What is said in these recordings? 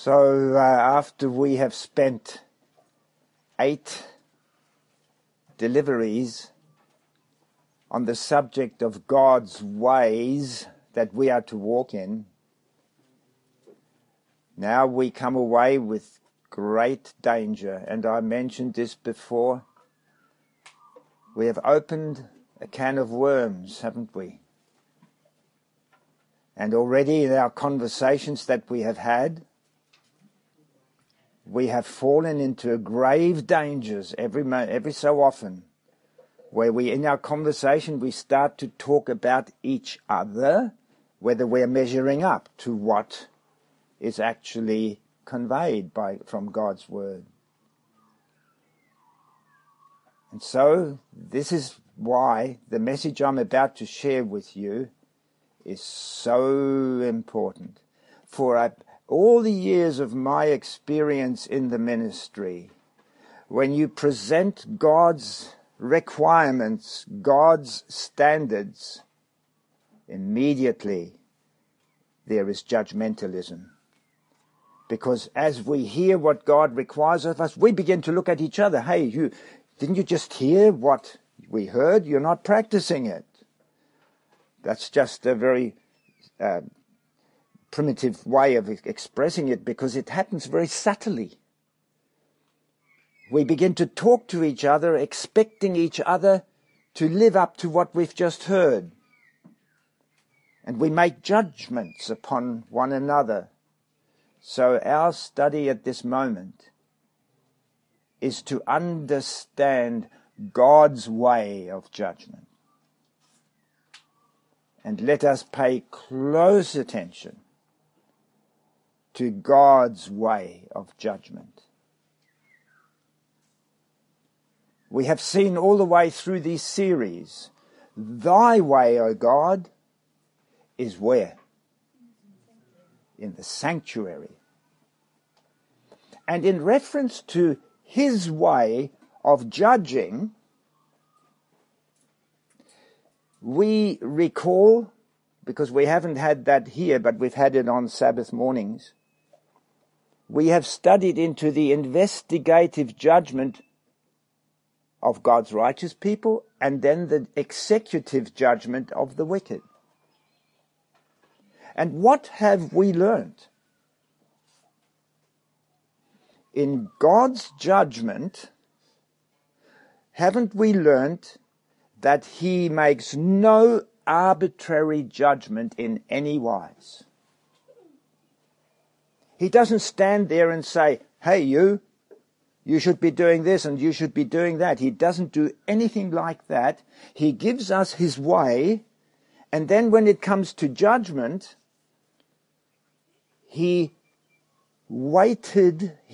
So after we have spent 8 deliveries on the subject of God's ways that we are to walk in, now we come away with great danger. And I mentioned this before. We have opened a can of worms, haven't we? And already in our conversations that we have had, we have fallen into grave dangers every so often, where in our conversation we start to talk about each other, whether we're measuring up to what is actually conveyed from God's word. And so this is why the message I'm about to share with you is so important. For all the years of my experience in the ministry, when you present God's requirements, God's standards, immediately there is judgmentalism. Because as we hear what God requires of us, we begin to look at each other. Hey, didn't you just hear what we heard? You're not practicing it. That's just a very primitive way of expressing it, because it happens very subtly. We begin to talk to each other, expecting each other to live up to what we've just heard. And we make judgments upon one another. So our study at this moment is to understand God's way of judgment. And let us pay close attention to God's way of judgment. We have seen all the way through these series, thy way, O God, is where? In the sanctuary. And in reference to his way of judging, we recall, because we haven't had that here, but we've had it on Sabbath mornings, we have studied into the investigative judgment of God's righteous people and then the executive judgment of the wicked. And what have we learned? In God's judgment, haven't we learned that he makes no arbitrary judgment in any wise? He doesn't stand there and say, hey, you should be doing this and you should be doing that. He doesn't do anything like that. He gives us his way, and then when it comes to judgment, he waited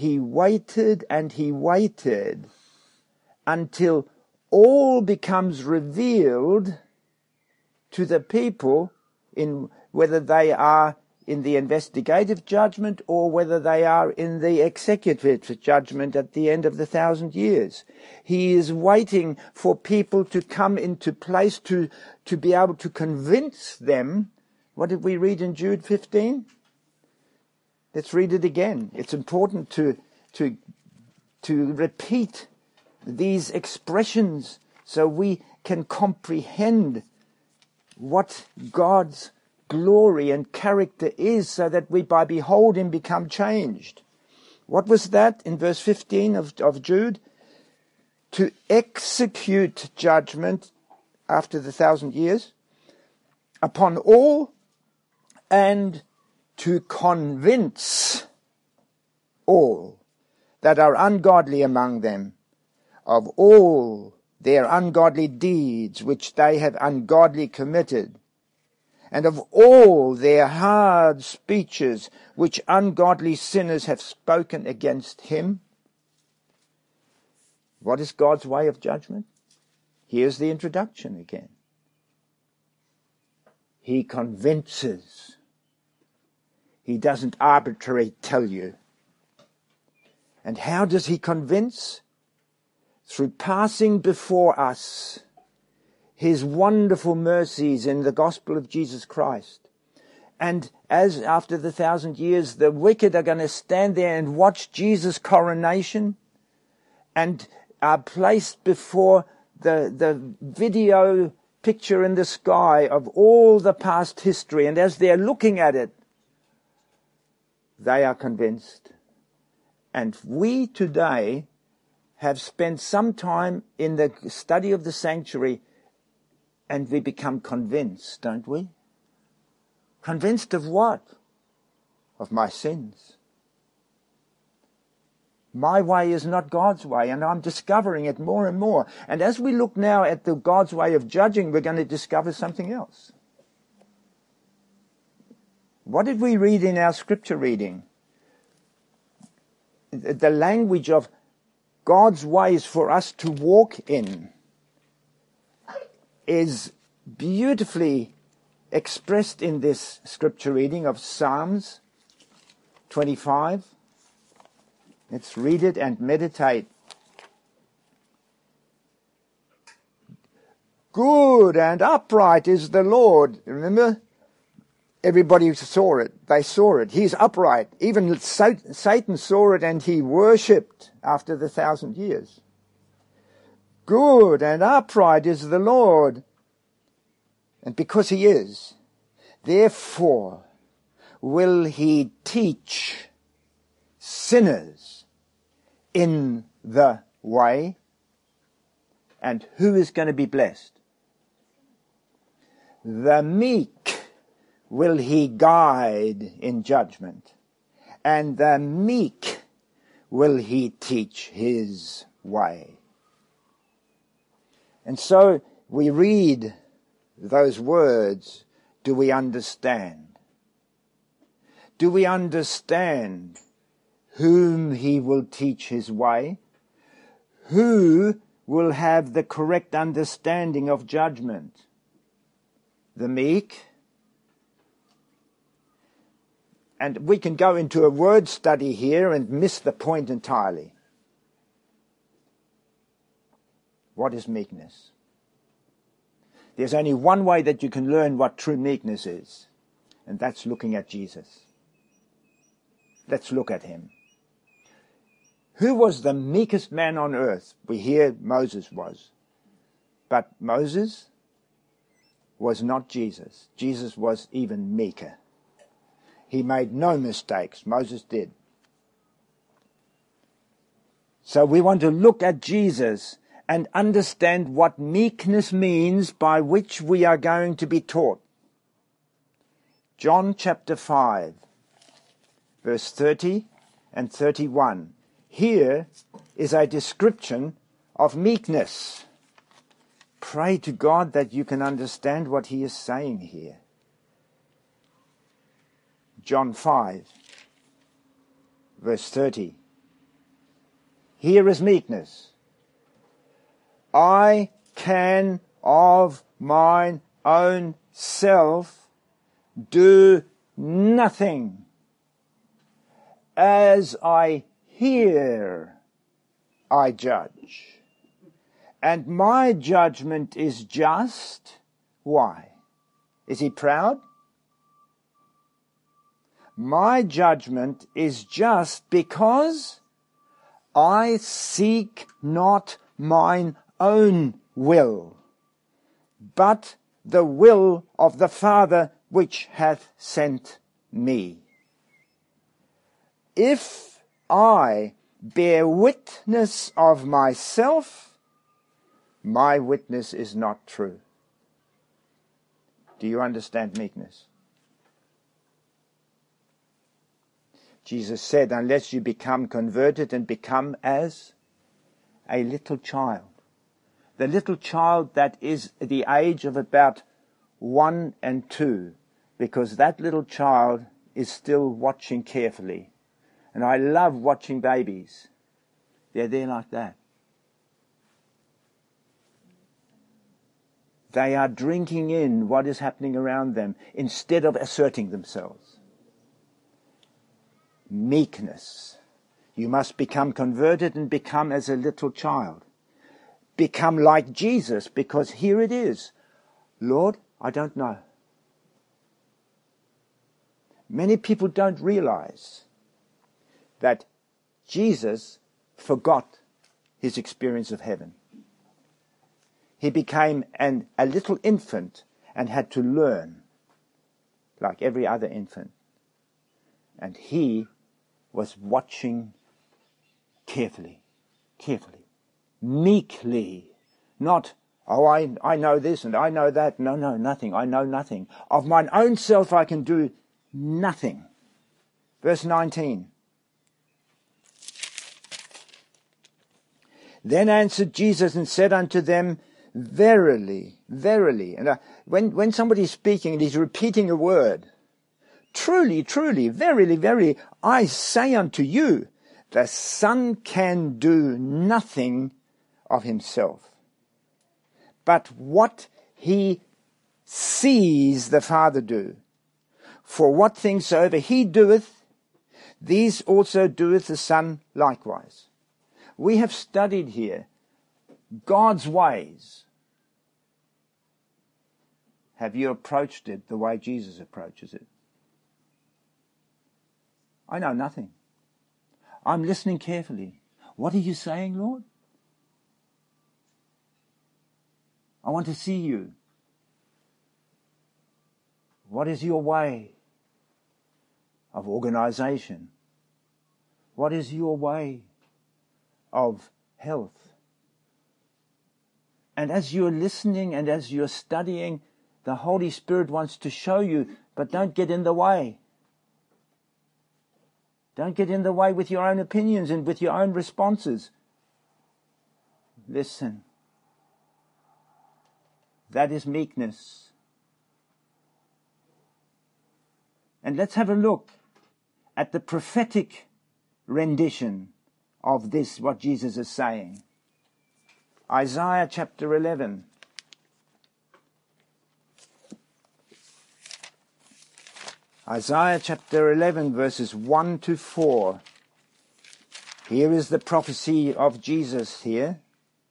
until all becomes revealed to the people, in whether they are in the investigative judgment or whether they are in the executive judgment at the end of the 1,000 years. He is waiting for people to come into place to be able to convince them. What did we read in Jude 15? Let's read it again. It's important to repeat these expressions so we can comprehend what God's glory and character is, so that we by beholding become changed. What was that in verse 15 of Jude? To execute judgment after the 1,000 years upon all, and to convince all that are ungodly among them of all their ungodly deeds which they have ungodly committed, and of all their hard speeches which ungodly sinners have spoken against him. What is God's way of judgment? Here's the introduction again. He convinces. He doesn't arbitrarily tell you. And how does he convince? Through passing before us his wonderful mercies in the gospel of Jesus Christ, And as after the 1,000 years, the wicked are going to stand there and watch Jesus' coronation and are placed before the video picture in the sky of all the past history. And as they're looking at it, they are convinced. And we today have spent some time in the study of the sanctuary, and we become convinced, don't we? Convinced of what? Of my sins. My way is not God's way, and I'm discovering it more and more. And as we look now at the God's way of judging, we're going to discover something else. What did we read in our scripture reading? The language of God's ways for us to walk in is beautifully expressed in this scripture reading of Psalms 25. Let's read it and meditate. Good and upright is the Lord. Remember? Everybody saw it. They saw it. He's upright. Even Satan saw it and he worshipped after the 1,000 years. Good and upright is the Lord. And because he is, therefore will he teach sinners in the way. And who is going to be blessed? The meek will he guide in judgment, and the meek will he teach his way. And so we read those words. Do we understand? Do we understand whom he will teach his way? Who will have the correct understanding of judgment? The meek? And we can go into a word study here and miss the point entirely. What is meekness? There's only one way that you can learn what true meekness is, and that's looking at Jesus. Let's look at him. Who was the meekest man on earth? We hear Moses was. But Moses was not Jesus. Jesus was even meeker. He made no mistakes. Moses did. So we want to look at Jesus and understand what meekness means, by which we are going to be taught. John chapter 5, verse 30 and 31. Here is a description of meekness. Pray to God that you can understand what he is saying here. John 5, verse 30. Here is meekness. I can of mine own self do nothing. As I hear, I judge. And my judgment is just. Why? Is he proud? My judgment is just because I seek not mine own will, but the will of the Father which hath sent me. If I bear witness of myself, my witness is not true. Do you understand meekness? Jesus said, unless you become converted and become as a little child. The little child that is the age of about 1 and 2, because that little child is still watching carefully. And I love watching babies. They're there like that. They are drinking in what is happening around them instead of asserting themselves. Meekness. You must become converted and become as a little child. Become like Jesus, because here it is. Lord, I don't know. Many people don't realize that Jesus forgot his experience of heaven. He became a little infant and had to learn like every other infant. And he was watching carefully, meekly, not, oh, I know this and I know that. No, nothing. I know nothing. Of mine own self I can do nothing. Verse 19. Then answered Jesus and said unto them, Verily, verily. And when somebody's speaking and he's repeating a word, truly, truly, verily, verily, I say unto you, the Son can do nothing of himself, but what he sees the Father do. For what things soever he doeth, these also doeth the Son likewise. We have studied here God's ways. Have you approached it the way Jesus approaches it? I know nothing. I'm listening carefully. What are you saying, Lord? I want to see you. What is your way of organization? What is your way of health? And as you're listening and as you're studying, the Holy Spirit wants to show you, but don't get in the way. Don't get in the way with your own opinions and with your own responses. Listen. That is meekness. And let's have a look at the prophetic rendition of this, what Jesus is saying. Isaiah chapter 11. Isaiah chapter 11 verses 1 to 4. Here is the prophecy of Jesus here.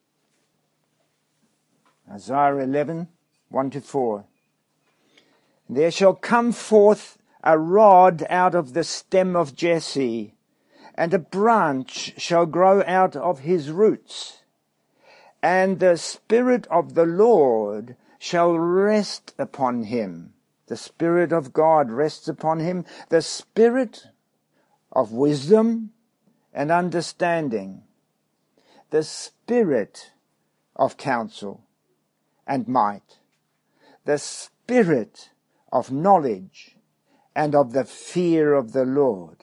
Isaiah 11, 1 to 4. There shall come forth a rod out of the stem of Jesse, and a branch shall grow out of his roots. And the Spirit of the Lord shall rest upon him. The Spirit of God rests upon him. The Spirit of wisdom and understanding. The Spirit of counsel and might. The Spirit of knowledge and of the fear of the Lord.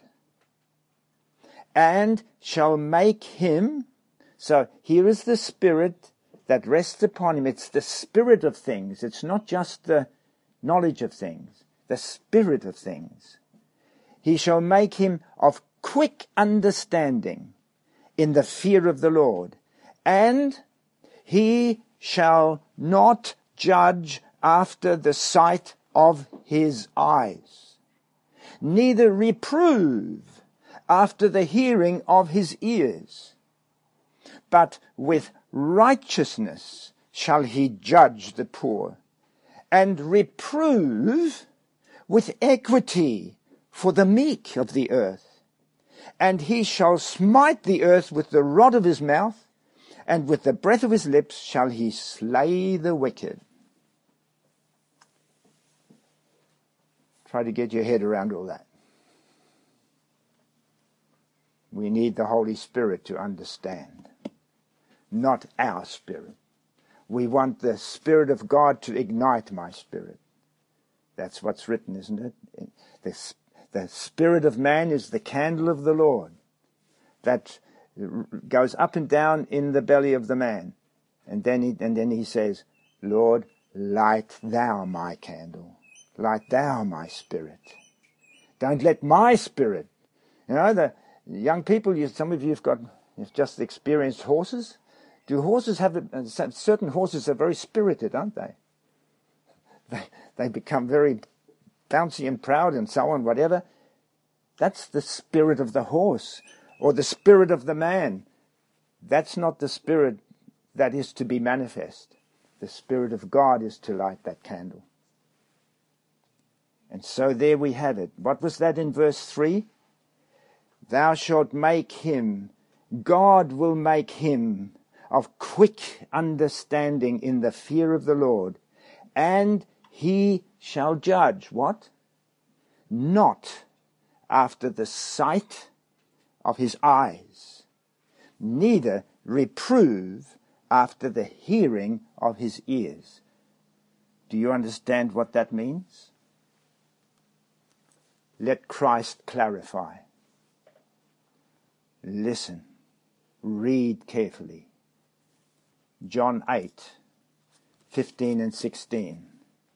And shall make him. So here is the Spirit that rests upon him. It's the Spirit of things. It's not just the knowledge of things. The Spirit of things. He shall make him of quick understanding in the fear of the Lord. And he shall not judge after the sight of his eyes, neither reprove after the hearing of his ears. But with righteousness shall he judge the poor, and reprove with equity for the meek of the earth. And he shall smite the earth with the rod of his mouth, and with the breath of his lips shall he slay the wicked. Try to get your head around all that. We need the Holy Spirit to understand, not our spirit. We want the Spirit of God to ignite my spirit. That's what's written, isn't it? The spirit of man is the candle of the Lord that goes up and down in the belly of the man. And then he says, Lord, light thou my candle. Light thou my spirit. Don't let my spirit. You know, the young people, some of you've just experienced horses. Do horses have, certain horses are very spirited, aren't they? They become very bouncy and proud and so on, whatever. That's the spirit of the horse or the spirit of the man. That's not the spirit that is to be manifest. The Spirit of God is to light that candle. And so there we have it. What was that in verse 3? Thou shalt make him, God will make him of quick understanding in the fear of the Lord, and he shall judge, what? Not after the sight of his eyes, neither reprove after the hearing of his ears. Do you understand what that means? Let Christ clarify. Listen. Read carefully. John 8:15 and 16.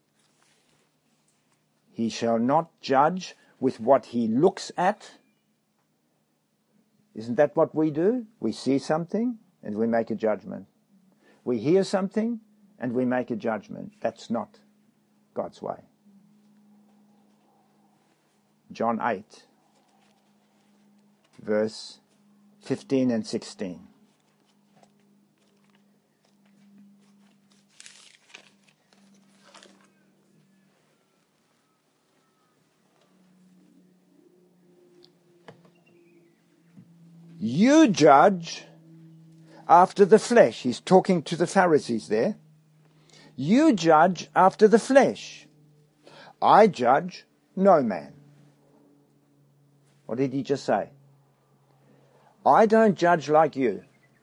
He shall not judge with what he looks at. Isn't that what we do? We see something and we make a judgment. We hear something and we make a judgment. That's not God's way. John 8, verse 15 and 16. You judge after the flesh. He's talking to the Pharisees there. You judge after the flesh. I judge no man. What did he just say? I don't judge like you.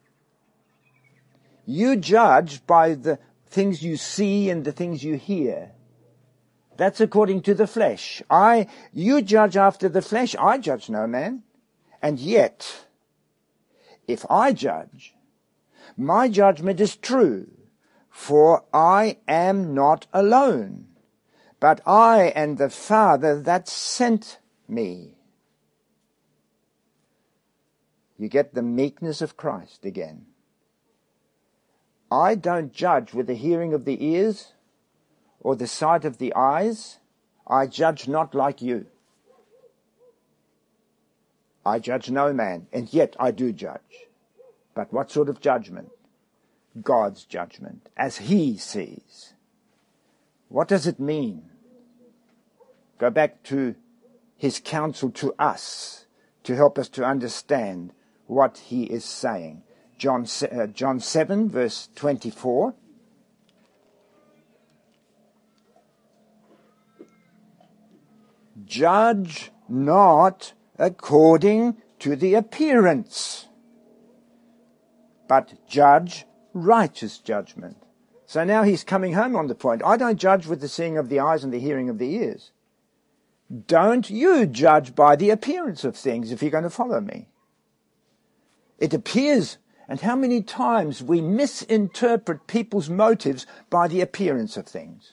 You judge by the things you see and the things you hear. That's according to the flesh. You judge after the flesh. I judge no man. And yet, if I judge, my judgment is true, for I am not alone, but I and the Father that sent me. You get the meekness of Christ again. I don't judge with the hearing of the ears or the sight of the eyes. I judge not like you. I judge no man, and yet I do judge. But what sort of judgment? God's judgment, as he sees. What does it mean? Go back to his counsel to us to help us to understand what he is saying. John 7, verse 24. Judge not according to the appearance, but judge righteous judgment. So now he's coming home on the point. I don't judge with the seeing of the eyes and the hearing of the ears. Don't you judge by the appearance of things if you're going to follow me. It appears, and how many times we misinterpret people's motives by the appearance of things.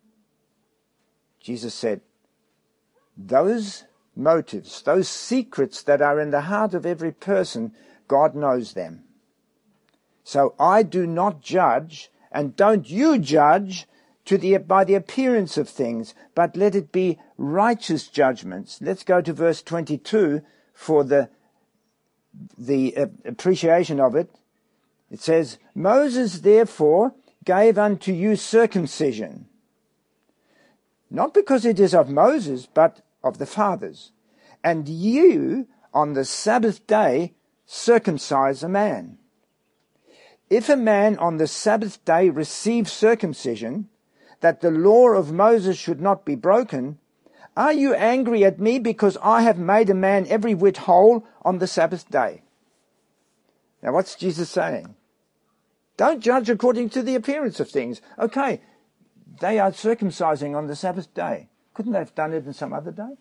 Jesus said, those motives, those secrets that are in the heart of every person, God knows them. So I do not judge, and don't you judge by the appearance of things, but let it be righteous judgments. Let's go to verse 22 for the appreciation of it. It says, Moses therefore gave unto you circumcision, not because it is of Moses, but of the fathers. And you on the Sabbath day circumcise a man. If a man on the Sabbath day receives circumcision, that the law of Moses should not be broken, are you angry at me because I have made a man every whit whole on the Sabbath day? Now what's Jesus saying? Don't judge according to the appearance of things. Okay, they are circumcising on the Sabbath day. Couldn't they have done it on some other day?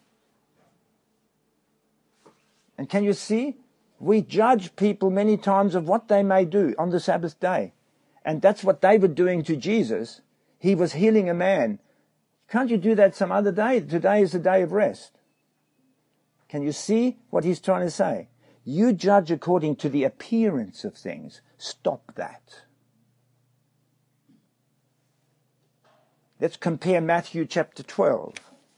And can you see? We judge people many times of what they may do on the Sabbath day. And that's what they were doing to Jesus. He was healing a man. Can't you do that some other day? Today is the day of rest. Can you see what he's trying to say? You judge according to the appearance of things. Stop that. Let's compare Matthew chapter 12.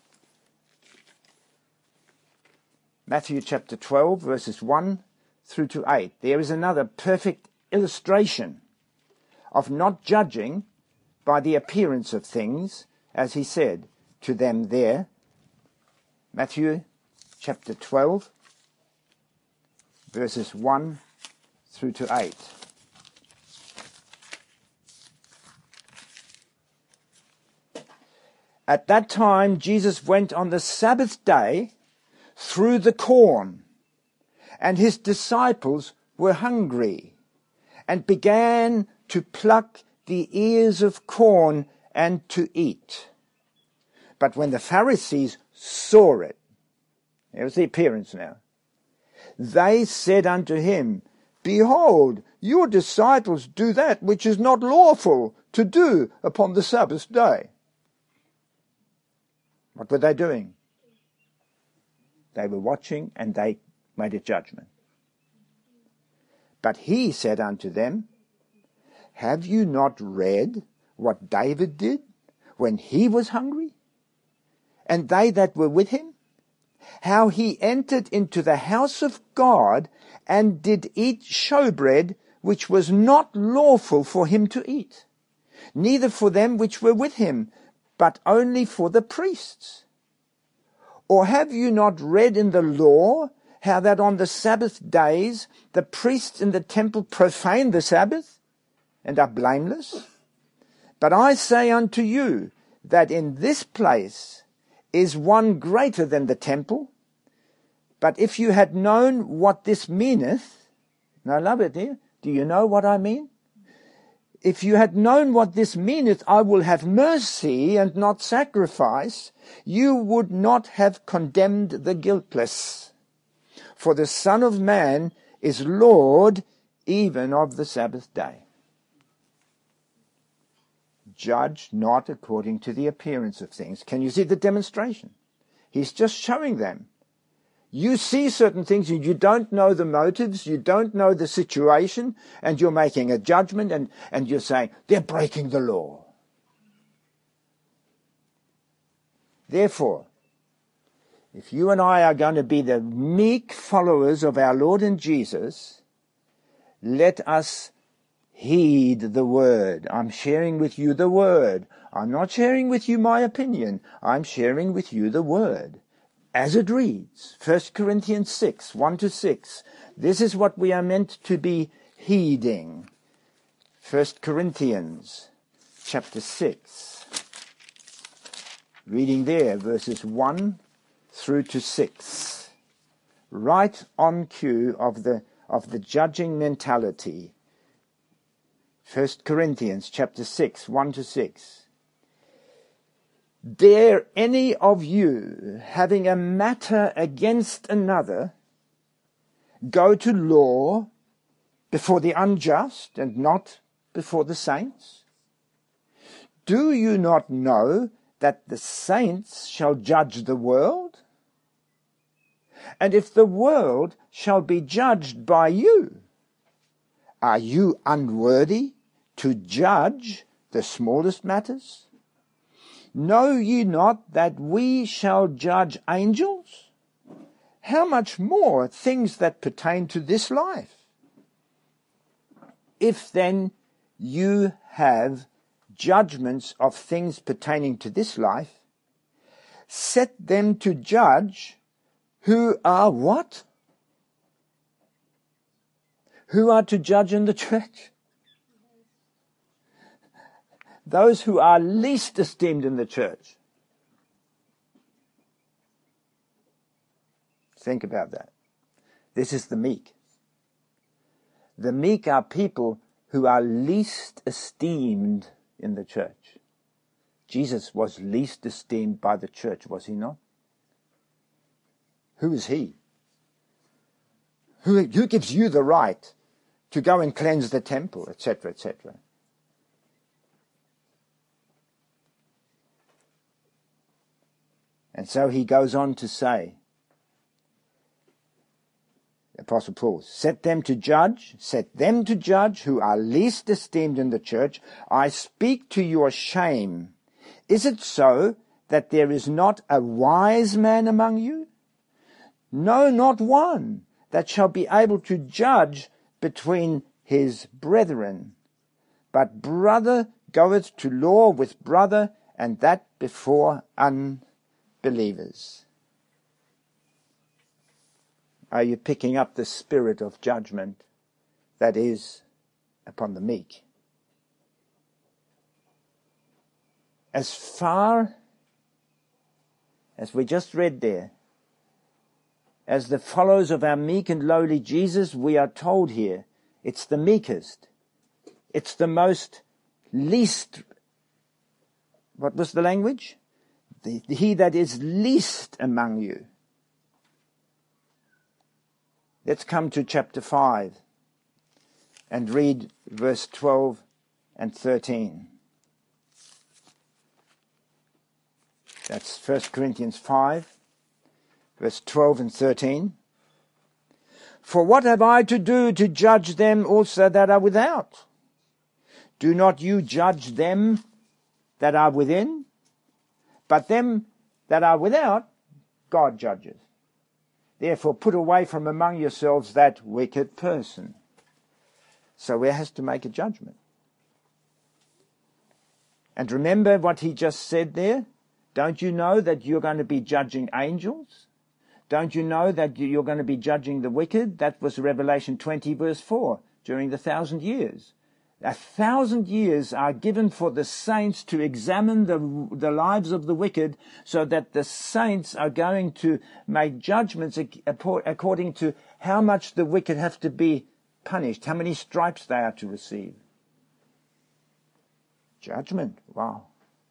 Matthew chapter 12, verses 1 through to 8. There is another perfect illustration of not judging by the appearance of things, as he said to them there Matthew chapter 12, verses 1 through to 8. At that time, Jesus went on the Sabbath day through the corn, and his disciples were hungry, and began to pluck the ears of corn and to eat. But when the Pharisees saw it, there's the appearance now, they said unto him, Behold, your disciples do that which is not lawful to do upon the Sabbath day. What were they doing? They were watching, and they made a judgment. But he said unto them, Have you not read what David did when he was hungry, and they that were with him? How he entered into the house of God, and did eat showbread, which was not lawful for him to eat, neither for them which were with him, but only for the priests. Or have you not read in the law how that on the Sabbath days the priests in the temple profane the Sabbath, and are blameless? But I say unto you, that in this place is one greater than the temple. But if you had known what this meaneth, and I love it here, do you know what I mean? If you had known what this meaneth, I will have mercy and not sacrifice, you would not have condemned the guiltless. For the Son of Man is Lord even of the Sabbath day. Judge not according to the appearance of things. Can you see the demonstration? He's just showing them. You see certain things and you don't know the motives, you don't know the situation, and you're making a judgment and you're saying, they're breaking the law. Therefore, if you and I are going to be the meek followers of our Lord and Jesus, let us heed the word. I'm sharing with you the word. I'm not sharing with you my opinion. I'm sharing with you the word. As it reads, 1 Corinthians 6, 1-6, this is what we are meant to be heeding. 1 Corinthians chapter 6, reading there, verses 1 through to 6. Right on cue of the judging mentality. 1 Corinthians chapter 6, 1-6. Dare any of you, having a matter against another, go to law before the unjust and not before the saints? Do you not know that the saints shall judge the world? And if the world shall be judged by you, are you unworthy to judge the smallest matters? Know ye not that we shall judge angels? How much more things that pertain to this life? If then you have judgments of things pertaining to this life, set them to judge who are what? Who are to judge in the church? Those who are least esteemed in the church. Think about that. This is the meek. The meek are people who are least esteemed in the church. Jesus was least esteemed by the church, was he not? Who is he? Who gives you the right to go and cleanse the temple, etc., etc.? And so he goes on to say, Apostle Paul, set them to judge who are least esteemed in the church. I speak to your shame. Is it so that there is not a wise man among you? No, not one, that shall be able to judge between his brethren. But brother goeth to law with brother, and that before unbelievers. are you picking up the spirit of judgment that is upon the meek? As far as we just read there, as the followers of our meek and lowly Jesus, we are told here, it's the meekest. It's the most least, what was the language? He that is least among you. Let's come to chapter 5 and read verse 12 and 13. That's 1 Corinthians 5, verse 12 and 13. For what have I to do to judge them also that are without? Do not you judge them that are within? But them that are without, God judges. Therefore put away from among yourselves that wicked person. So he has to make a judgment. And remember what he just said there? Don't you know that you're going to be judging angels? Don't you know that you're going to be judging the wicked? That was Revelation 20 verse 4, during the 1,000 years. 1,000 years are given for the saints to examine the lives of the wicked, so that the saints are going to make judgments according to how much the wicked have to be punished, how many stripes they are to receive. Judgment, wow.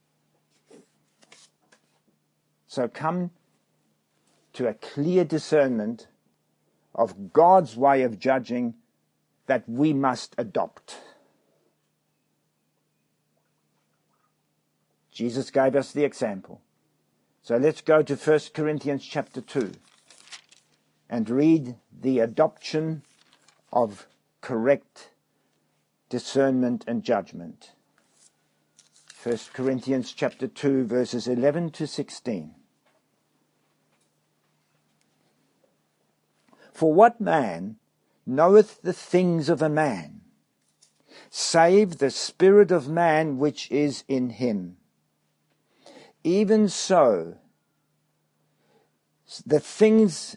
So come to a clear discernment of God's way of judging that we must adopt. Jesus gave us the example. So let's go to 1 Corinthians chapter 2 and read the adoption of correct discernment and judgment. 1 Corinthians chapter 2 verses 11 to 16. For what man knoweth the things of a man, save the spirit of man which is in him? Even so the things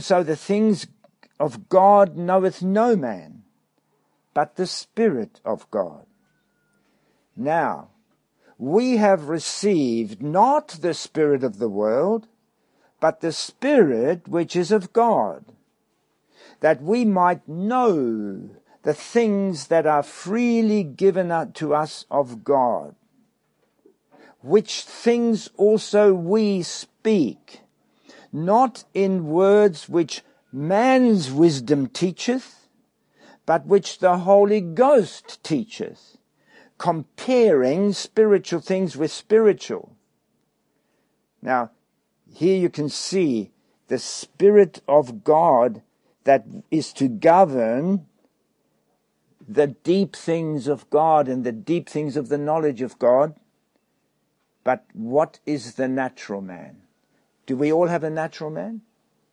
of God knoweth no man, but the Spirit of God. Now, we have received not the spirit of the world, but the Spirit which is of God, that we might know the things that are freely given unto us of God, which things also we speak, not in words which man's wisdom teacheth, but which the Holy Ghost teacheth, comparing spiritual things with spiritual. Now, here you can see the Spirit of God that is to govern the deep things of God and the deep things of the knowledge of God. But what is the natural man? Do we all have a natural man?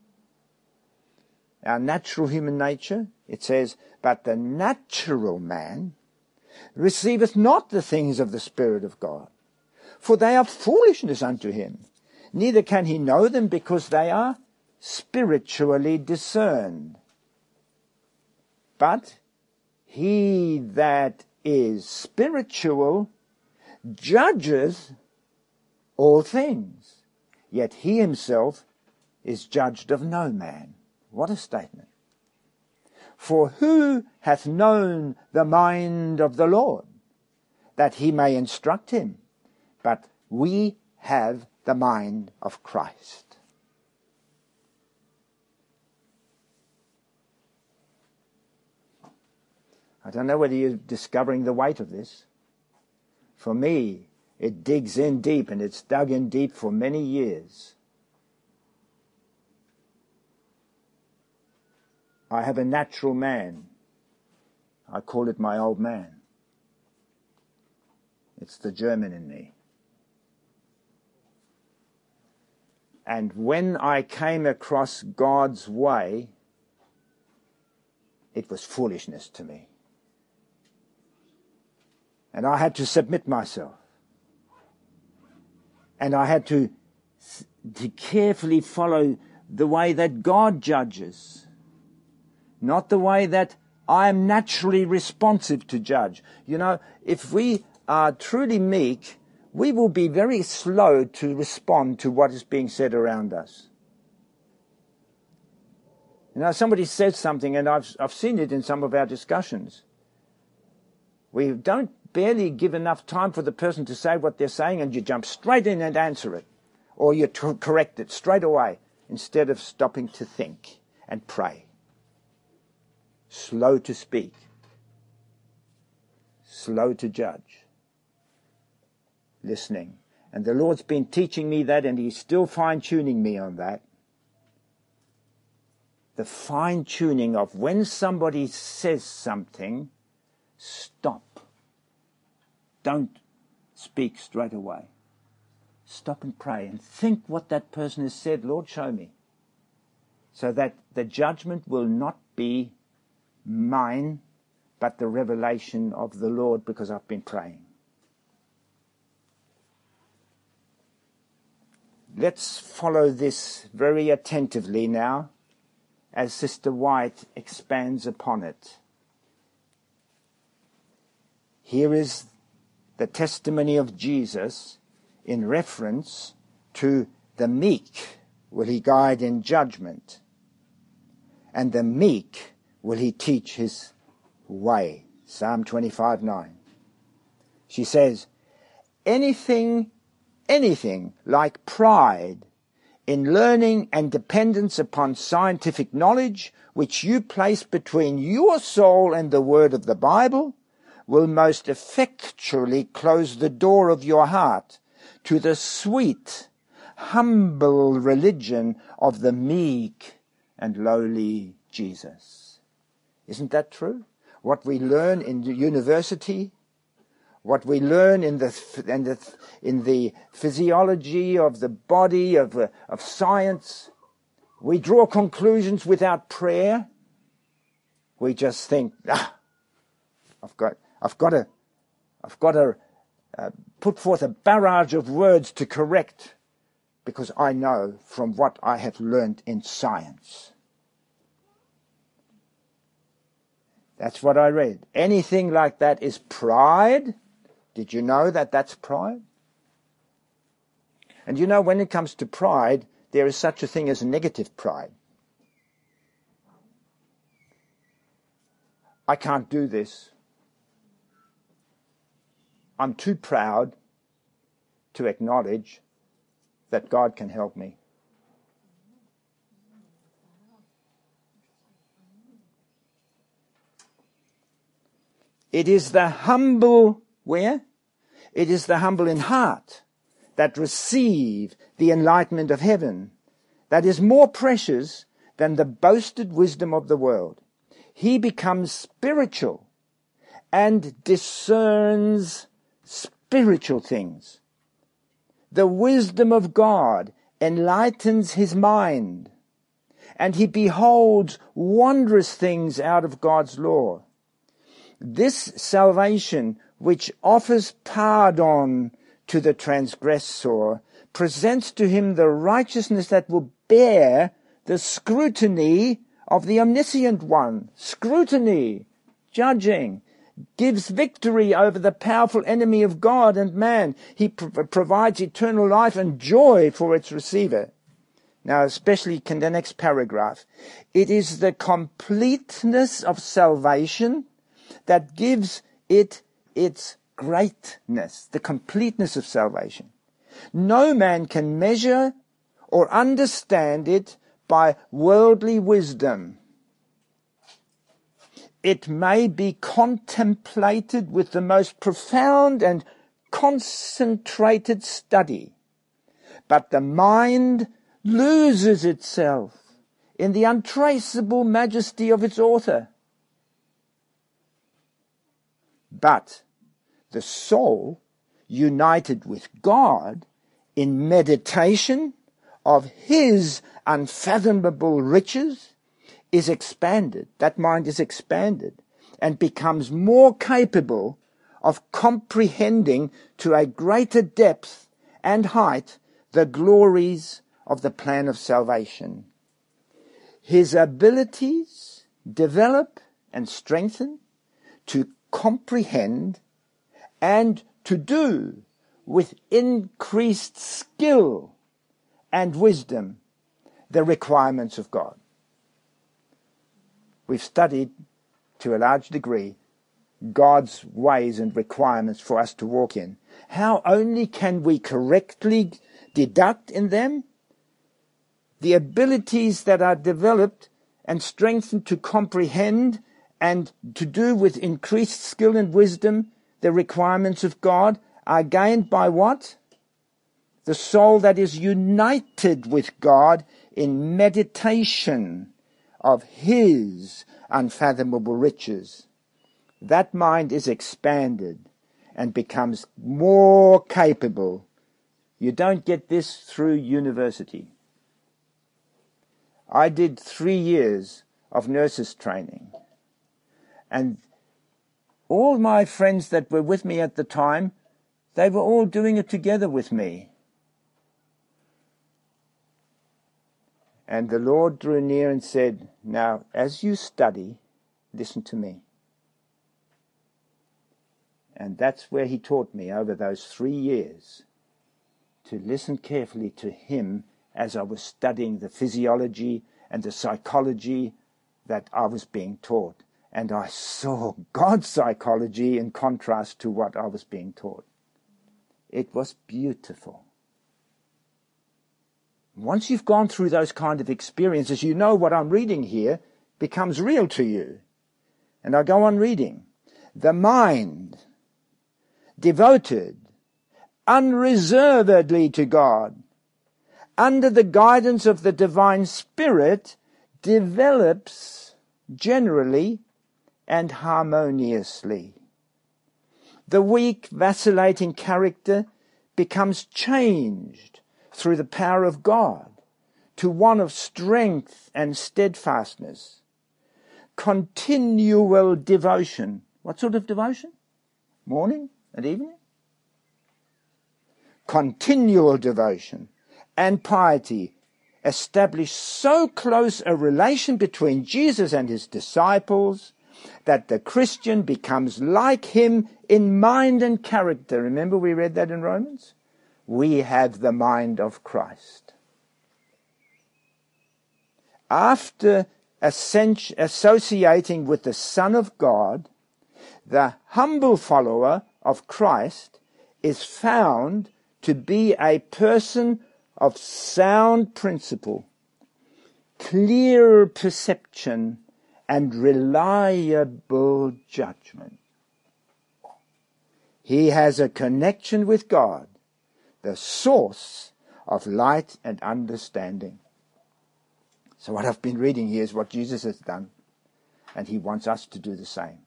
Our natural human nature, it says, but the natural man receiveth not the things of the Spirit of God, for they are foolishness unto him. Neither can he know them, because they are spiritually discerned. But he that is spiritual judgeth all things, yet he himself is judged of no man. What a statement. For who hath known the mind of the Lord, that he may instruct him? But we have the mind of Christ. I don't know whether you're discovering the weight of this. For me, it digs in deep, and it's dug in deep for many years. I have a natural man. I call it my old man. It's the German in me. And when I came across God's way, it was foolishness to me. And I had to submit myself. And I had to carefully follow the way that God judges, not the way that I am naturally responsive to judge. You know, if we are truly meek, we will be very slow to respond to what is being said around us. You know, somebody says something, and I've seen it in some of our discussions. We don't barely give enough time for the person to say what they're saying, and you jump straight in and answer it. Or you correct it straight away, instead of stopping to think and pray. Slow to speak. Slow to judge. Listening. And the Lord's been teaching me that, and He's still fine-tuning me on that. The fine-tuning of when somebody says something, stop. Don't speak straight away. Stop and pray and think what that person has said. Lord, show me. So that the judgment will not be mine, but the revelation of the Lord, because I've been praying. Let's follow this very attentively now as Sister White expands upon it. Here is the testimony of Jesus in reference to the meek will He guide in judgment, and the meek will He teach His way. Psalm 25:9. She says, anything like pride in learning and dependence upon scientific knowledge, which you place between your soul and the word of the Bible, will most effectually close the door of your heart to the sweet, humble religion of the meek and lowly Jesus. Isn't that true? What we learn in the university, what we learn in the physiology of the body, of science, we draw conclusions without prayer. We just think, I've got to put forth a barrage of words to correct, because I know from what I have learned in science. That's what I read. Anything like that is pride. Did you know that that's pride? And you know, when it comes to pride, there is such a thing as negative pride. I can't do this. I'm too proud to acknowledge that God can help me. It is the humble, where? It is the humble in heart that receive the enlightenment of heaven, that is more precious than the boasted wisdom of the world. He becomes spiritual and discerns spiritual things. The wisdom of God enlightens his mind, and he beholds wondrous things out of God's law. This salvation, which offers pardon to the transgressor, presents to him the righteousness that will bear the scrutiny of the omniscient one. Scrutiny, judging, gives victory over the powerful enemy of God and man. He provides eternal life and joy for its receiver. Now, especially in the next paragraph, it is the completeness of salvation that gives it its greatness, the completeness of salvation. No man can measure or understand it by worldly wisdom. It may be contemplated with the most profound and concentrated study, but the mind loses itself in the untraceable majesty of its author. But the soul, united with God in meditation of his unfathomable riches, is expanded. That mind is expanded and becomes more capable of comprehending to a greater depth and height the glories of the plan of salvation. his abilities develop and strengthen to comprehend and to do with increased skill and wisdom the requirements of God. We've studied, to a large degree, God's ways and requirements for us to walk in. How only can we correctly deduct in them the abilities that are developed and strengthened to comprehend and to do with increased skill and wisdom the requirements of God are gained by what? The soul that is united with God in meditation of his unfathomable riches. That mind is expanded and becomes more capable. You don't get this through university. I did 3 years of nurses training, and all my friends that were with me at the time, they were all doing it together with me. And the Lord drew near and said, now, as you study, listen to me. And that's where he taught me over those 3 years to listen carefully to him as I was studying the physiology and the psychology that I was being taught. And I saw God's psychology in contrast to what I was being taught. It was beautiful. Once you've gone through those kind of experiences, you know what I'm reading here becomes real to you. And I go on reading. The mind, devoted unreservedly to God, under the guidance of the divine Spirit, develops generally and harmoniously. The weak, vacillating character becomes changed through the power of God to one of strength and steadfastness. Continual devotion. What sort of devotion? Morning and evening? Continual devotion and piety establish so close a relation between Jesus and his disciples that the Christian becomes like him in mind and character. Remember we read that in Romans? We have the mind of Christ. After associating with the Son of God, the humble follower of Christ is found to be a person of sound principle, clear perception, and reliable judgment. He has a connection with God, the source of light and understanding. So what I've been reading here is what Jesus has done, and he wants us to do the same.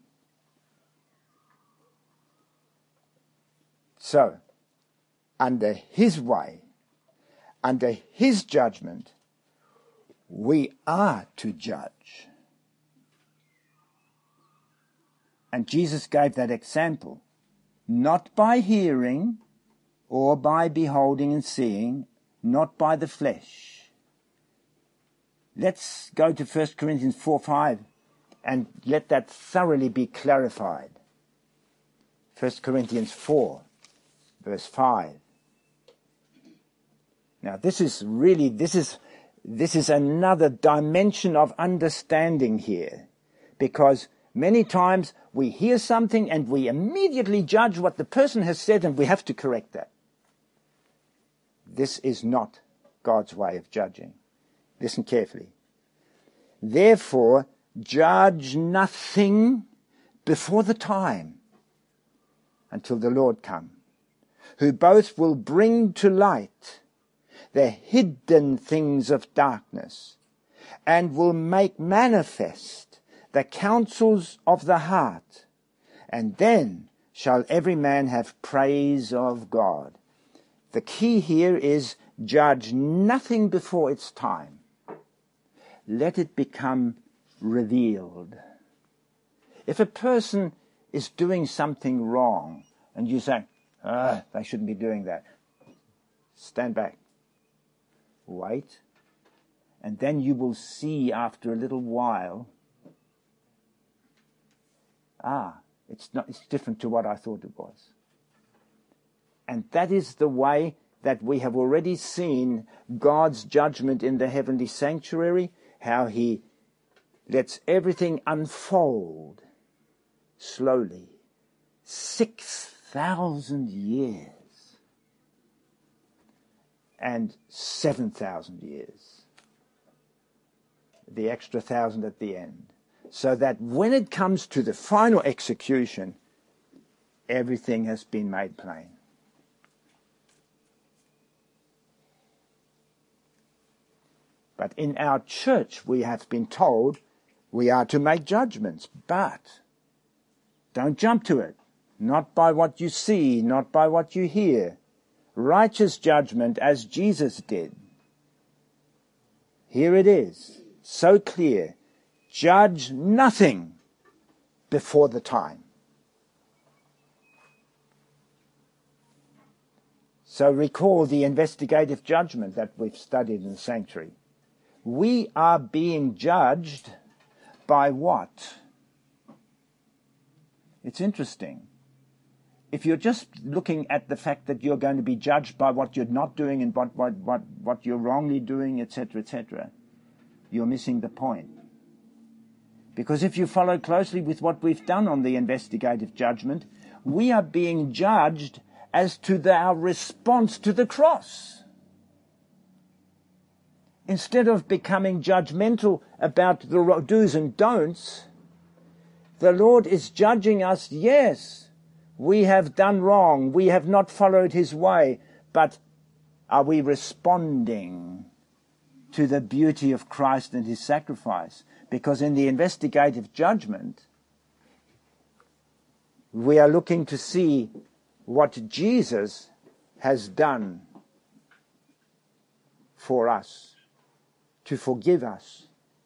So, under his way, under his judgment, we are to judge. And Jesus gave that example, not by hearing or by beholding and seeing, not by the flesh. Let's go to 1 Corinthians 4:5 and let that thoroughly be clarified. 1 Corinthians 4, verse 5. Now this is another dimension of understanding here, because many times we hear something and we immediately judge what the person has said and we have to correct that. This is not God's way of judging. Listen carefully. Therefore, judge nothing before the time until the Lord come, who both will bring to light the hidden things of darkness and will make manifest the counsels of the heart, and then shall every man have praise of God. The key here is judge nothing before its time. Let it become revealed. If a person is doing something wrong and you say, they shouldn't be doing that, stand back. Wait And then you will see after a little while, it's different to what I thought it was. And that is the way that we have already seen God's judgment in the heavenly sanctuary, how he lets everything unfold slowly. 6,000 years and 7,000 years. The extra 1,000 at the end. So that when it comes to the final execution, everything has been made plain. But in our church, we have been told we are to make judgments, but don't jump to it. Not by what you see, not by what you hear. Righteous judgment as Jesus did. Here it is, so clear. Judge nothing before the time. So recall the investigative judgment that we've studied in the sanctuary. We are being judged by what? It's interesting. If you're just looking at the fact that you're going to be judged by what you're not doing and what you're wrongly doing, etc., you're missing the point. Because if you follow closely with what we've done on the investigative judgment, we are being judged as to our response to the cross. Instead of becoming judgmental about the do's and don'ts, the Lord is judging us, yes, we have done wrong, we have not followed his way, but are we responding to the beauty of Christ and his sacrifice? Because in the investigative judgment, we are looking to see what Jesus has done for us, to forgive us.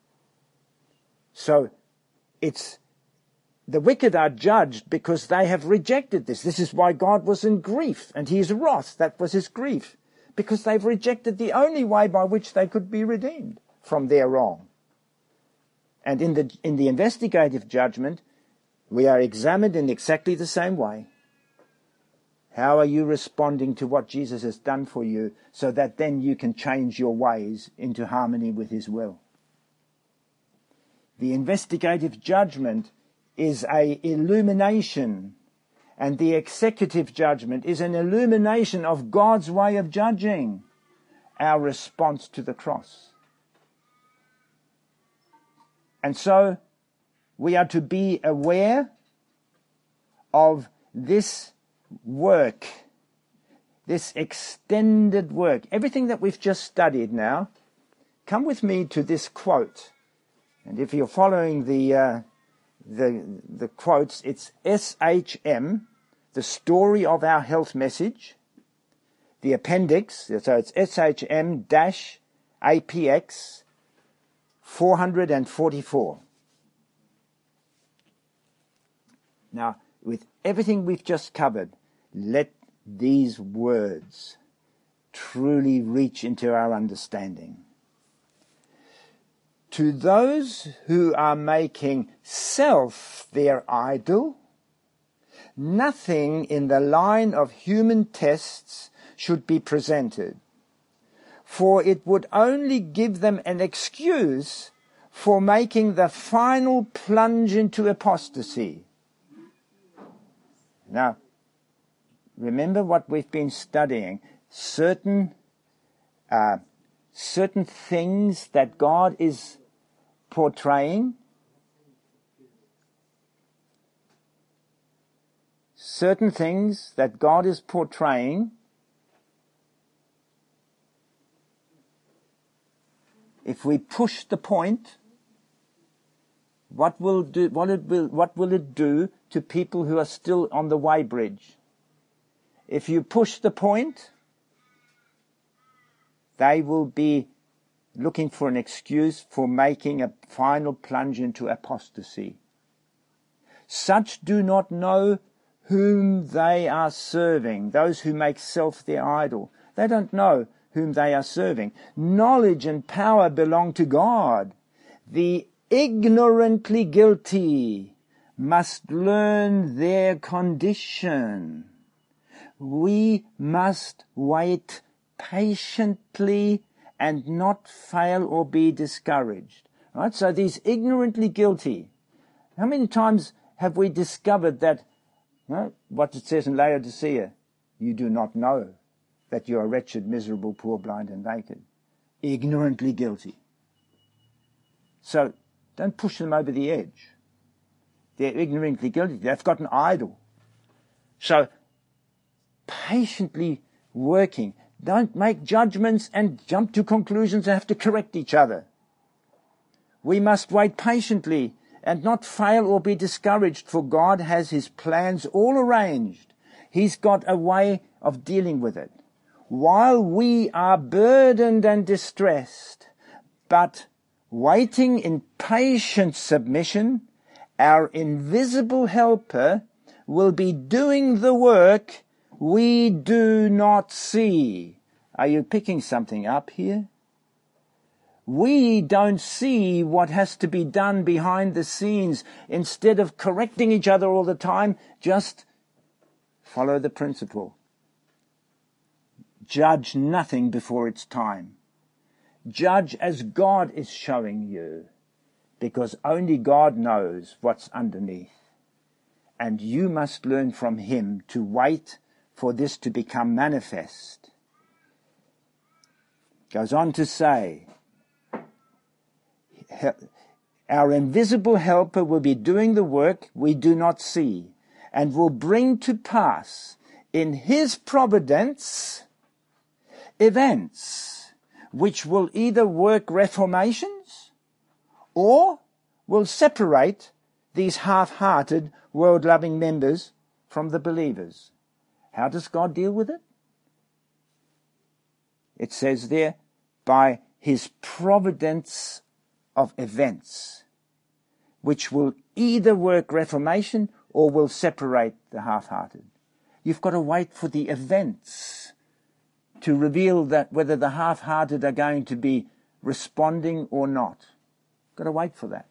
So it's the wicked are judged because they have rejected this. This is why God was in grief, and he is wrath. That was his grief, because they've rejected the only way by which they could be redeemed from their wrong. And in the investigative judgment, we are examined in exactly the same way. How are you responding to what Jesus has done for you, so that then you can change your ways into harmony with his will? The investigative judgment is an illumination, and the executive judgment is an illumination of God's way of judging our response to the cross. And so we are to be aware of this work, this extended work. Everything that we've just studied now, come with me to this quote. And if you're following the quotes, it's SHM, the Story of Our Health Message, the appendix, so it's SHM-APX 444. Now, with everything we've just covered, let these words truly reach into our understanding. To those who are making self their idol, nothing in the line of human tests should be presented, for it would only give them an excuse for making the final plunge into apostasy. Now, remember what we've been studying. Certain things that God is portraying, if we push the point, what will it do to people who are still on the weighbridge? If you push the point, they will be looking for an excuse for making a final plunge into apostasy. Such do not know whom they are serving, those who make self their idol. They don't know whom they are serving. Knowledge and power belong to God. The ignorantly guilty must learn their condition. We must wait patiently and not fail or be discouraged. Right? So these ignorantly guilty, how many times have we discovered that, what it says in Laodicea, you do not know that you are wretched, miserable, poor, blind, and naked. Ignorantly guilty. So don't push them over the edge. They're ignorantly guilty. They've got an idol. So patiently working. Don't make judgments and jump to conclusions and have to correct each other. We must wait patiently and not fail or be discouraged, for God has his plans all arranged. He's got a way of dealing with it. While we are burdened and distressed, but waiting in patient submission, our invisible helper will be doing the work we do not see. Are you picking something up here? We don't see what has to be done behind the scenes. Instead of correcting each other all the time, just follow the principle. Judge nothing before it's time. Judge as God is showing you, because only God knows what's underneath. And you must learn from him to wait for this to become manifest. Goes on to say, our invisible helper will be doing the work we do not see, and will bring to pass in his providence events which will either work reformations or will separate these half-hearted, world-loving members from the believers. How does God deal with it? It says there, by his providence of events, which will either work reformation or will separate the half-hearted. You've got to wait for the events to reveal that whether the half-hearted are going to be responding or not. Got to wait for that.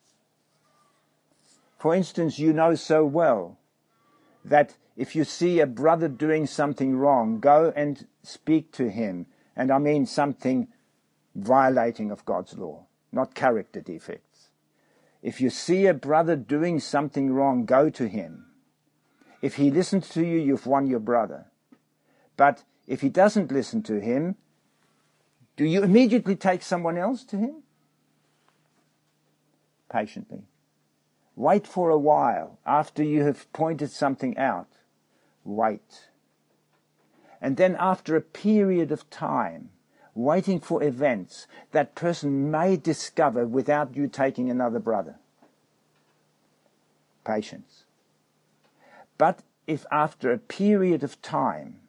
For instance, you know so well that if you see a brother doing something wrong, go and speak to him. And I mean something violating of God's law, not character defects. If you see a brother doing something wrong, go to him. If he listens to you, you've won your brother. But if he doesn't listen to him, do you immediately take someone else to him? Patiently. Wait for a while after you have pointed something out. Wait. And then after a period of time, waiting for events, that person may discover without you taking another brother. Patience. But if after a period of time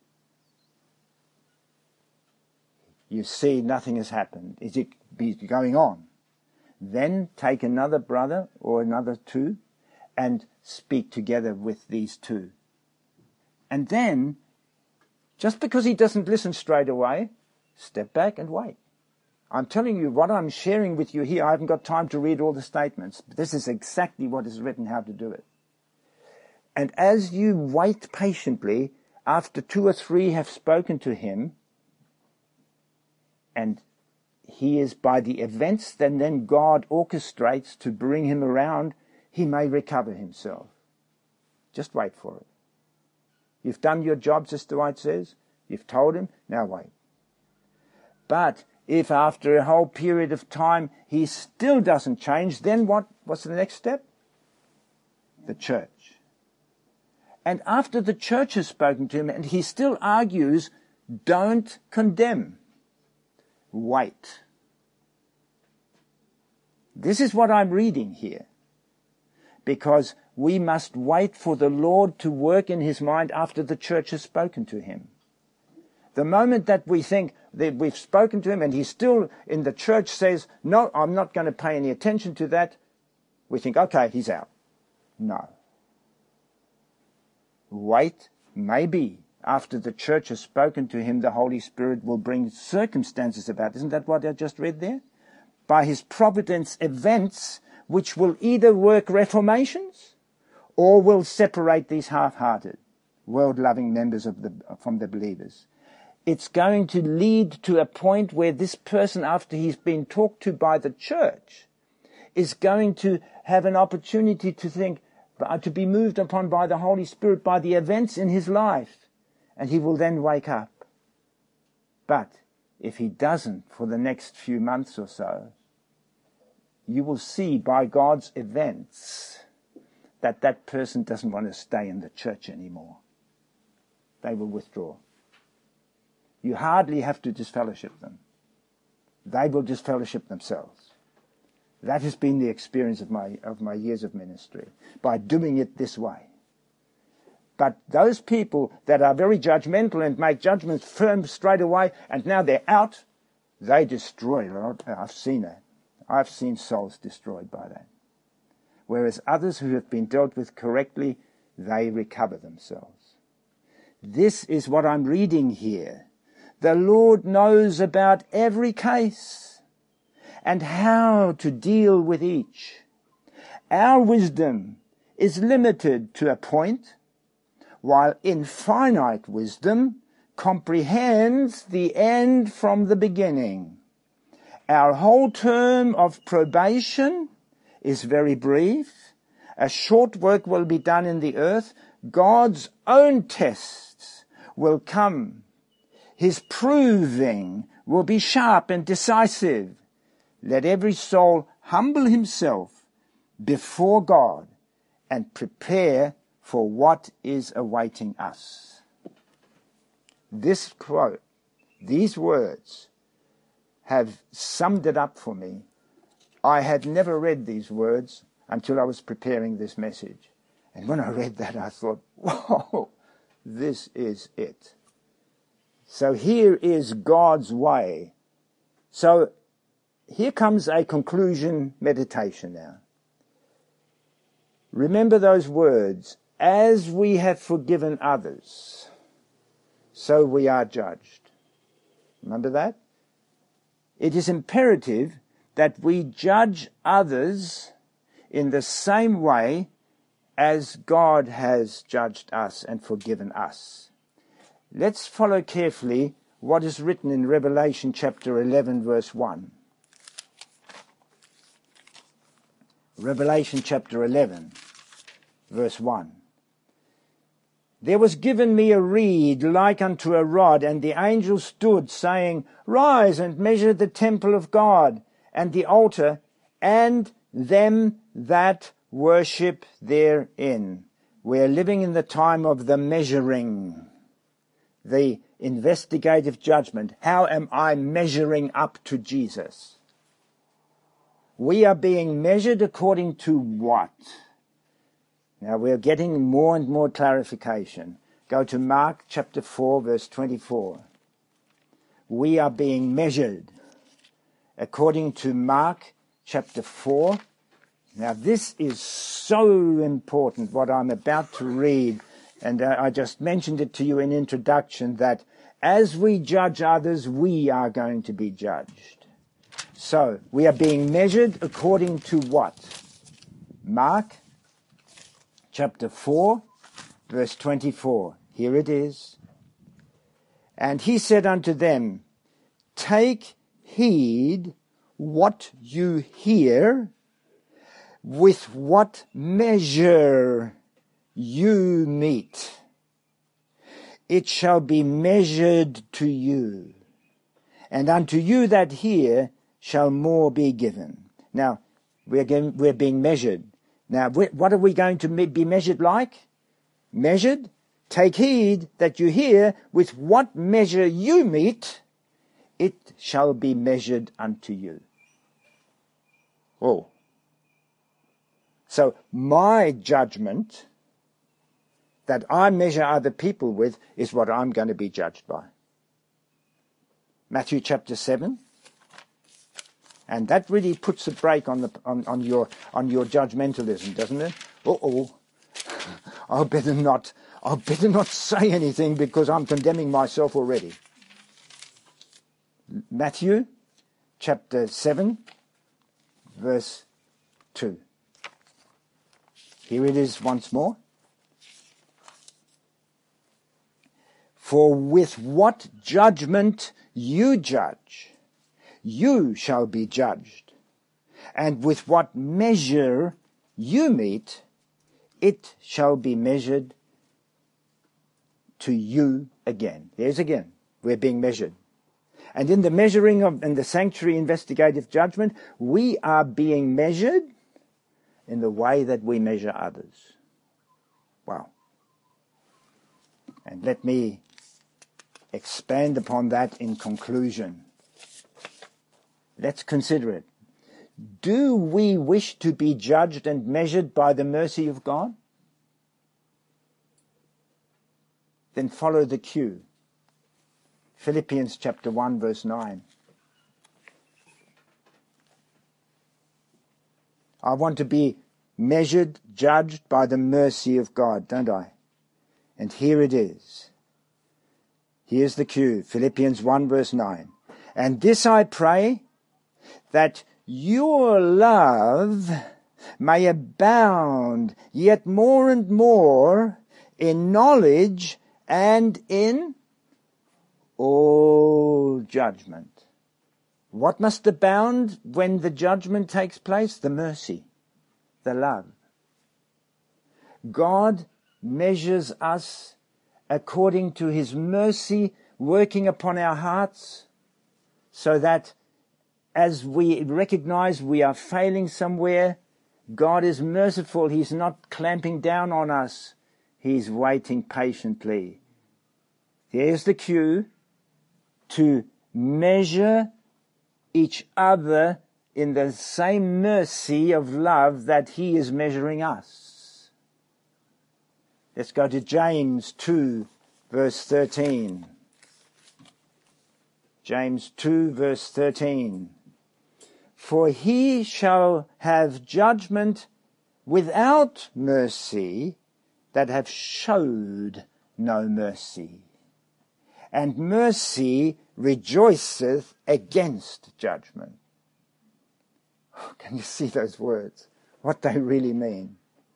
you see nothing has happened, is it going on, then take another brother or another two and speak together with these two. And then, just because he doesn't listen straight away, step back and wait. I'm telling you what I'm sharing with you here. I haven't got time to read all the statements, but this is exactly what is written, how to do it. And as you wait patiently, after 2 or 3 have spoken to him, and he is by the events that then God orchestrates to bring him around, he may recover himself. Just wait for it. You've done your job, Sister White says. You've told him, now wait. But if after a whole period of time he still doesn't change, then what's the next step? The church. And after the church has spoken to him and he still argues, don't condemn. Wait. This is what I'm reading here. Because we must wait for the Lord to work in his mind after the church has spoken to him. The moment that we think that we've spoken to him and he still in the church says, no, I'm not going to pay any attention to that, we think, okay, he's out. No. Wait, maybe, after the church has spoken to him, the Holy Spirit will bring circumstances about. Isn't that what I just read there? By his providence, events which will either work reformations or will separate these half-hearted, world-loving members from the believers. It's going to lead to a point where this person, after he's been talked to by the church, is going to have an opportunity to think, to be moved upon by the Holy Spirit, by the events in his life, and he will then wake up. But if he doesn't for the next few months or so, you will see by God's events that that person doesn't want to stay in the church anymore. They will withdraw. You hardly have to disfellowship them. They will disfellowship themselves. That has been the experience of my years of ministry, by doing it this way. But those people that are very judgmental and make judgments firm straight away, and now they're out, they destroy. I've seen that. I've seen souls destroyed by that. Whereas others who have been dealt with correctly, they recover themselves. This is what I'm reading here. The Lord knows about every case and how to deal with each. Our wisdom is limited to a point, while infinite wisdom comprehends the end from the beginning. Our whole term of probation is very brief. A short work will be done in the earth. God's own tests will come. His proving will be sharp and decisive. Let every soul humble himself before God and prepare for what is awaiting us. This quote, these words, have summed it up for me. I had never read these words until I was preparing this message. And when I read that, I thought, whoa, this is it. So here is God's way. So here comes a conclusion meditation now. Remember those words, as we have forgiven others, so we are judged. Remember that? It is imperative that we judge others in the same way as God has judged us and forgiven us. Let's follow carefully what is written in Revelation chapter 11, verse 1. Revelation chapter 11, verse 1. There was given me a reed like unto a rod, and the angel stood, saying, Rise and measure the temple of God, and the altar, and them that worship therein. We're living in the time of the measuring, the investigative judgment. How am I measuring up to Jesus? We are being measured according to what? Now we're getting more and more clarification. Go to Mark chapter 4, verse 24. We are being measured according to Mark chapter 4. Now this is so important, what I'm about to read. And I just mentioned it to you in introduction, that as we judge others, we are going to be judged. So we are being measured according to what? Mark chapter 4, verse 24. Here it is. And he said unto them, Take heed what you hear, with what measure you meet, it shall be measured to you, and unto you that hear shall more be given. Now, we're being measured. Now, what are we going to be measured like? Measured? Take heed that you hear, with what measure you meet, it shall be measured unto you. Oh. So my judgment that I measure other people with is what I'm going to be judged by. Matthew chapter 7. And that really puts a brake on your judgmentalism, doesn't it? I better not I'll better not say anything because I'm condemning myself already. Matthew chapter 7, verse 2. Here it is once more. For with what judgment you judge, you shall be judged. And with what measure you meet, it shall be measured to you again. There's again, we're being measured. And in the measuring of, in the sanctuary investigative judgment, we are being measured in the way that we measure others. Wow. And let me expand upon that in conclusion. Let's consider it. Do we wish to be judged and measured by the mercy of God? Then follow the cue. Philippians chapter 1 verse 9. I want to be measured, judged by the mercy of God, don't I? And here it is. Here's the cue. Philippians 1 verse 9. And this I pray, that your love may abound yet more and more in knowledge and in all judgment. What must abound when the judgment takes place? The mercy, the love. God measures us according to his mercy working upon our hearts, so that as we recognize we are failing somewhere, God is merciful. He's not clamping down on us. He's waiting patiently. There's the cue to measure each other in the same mercy of love that he is measuring us. Let's go to James 2, verse 13. James 2, verse 13. For he shall have judgment without mercy that have showed no mercy. And mercy rejoiceth against judgment. Can you see those words? What they really mean.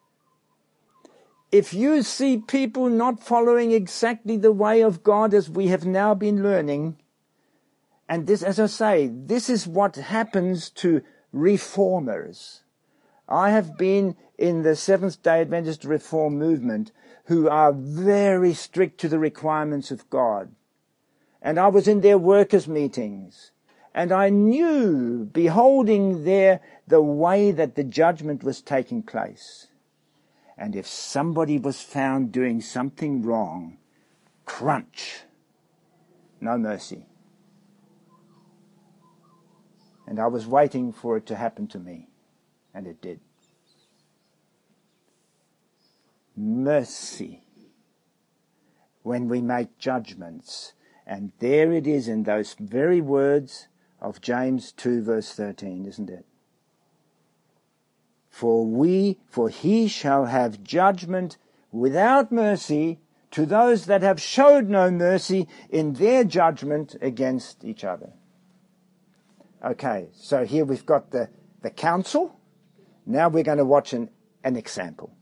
If you see people not following exactly the way of God as we have now been learning, and this, as I say, this is what happens to reformers. I have been in the Seventh-day Adventist Reform movement who are very strict to the requirements of God. And I was in their workers' meetings, and I knew, beholding there, the way that the judgment was taking place. And if somebody was found doing something wrong, crunch, no mercy. And I was waiting for it to happen to me, and it did. Mercy when we make judgments. And there it is in those very words of James 2 verse 13, isn't it? For he shall have judgment without mercy to those that have showed no mercy in their judgment against each other. Okay, so here we've got the counsel. Now we're going to watch an example.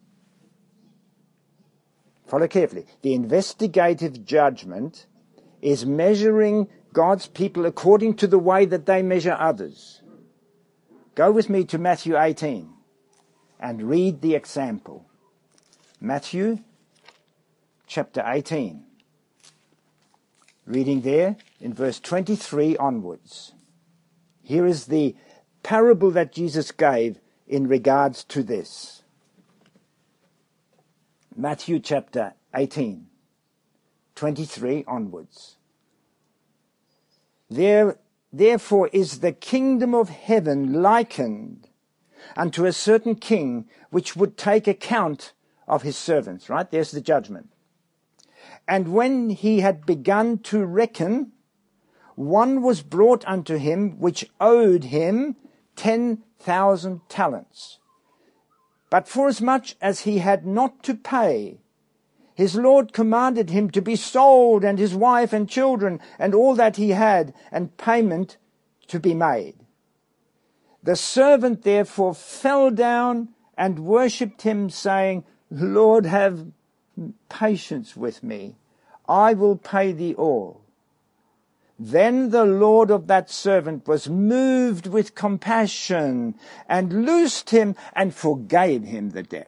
Follow carefully. The investigative judgment is measuring God's people according to the way that they measure others. Go with me to Matthew 18 and read the example. Matthew chapter 18. Reading there in verse 23 onwards. Here is the parable that Jesus gave in regards to this. Matthew chapter 18, 23 onwards. Therefore is the kingdom of heaven likened unto a certain king which would take account of his servants. Right? There's the judgment. And when he had begun to reckon, one was brought unto him which owed him 10,000 talents. But forasmuch as he had not to pay, his Lord commanded him to be sold, and his wife and children and all that he had, and payment to be made. The servant therefore fell down and worshipped him, saying, Lord, have patience with me. I will pay thee all. Then the Lord of that servant was moved with compassion, and loosed him and forgave him the debt.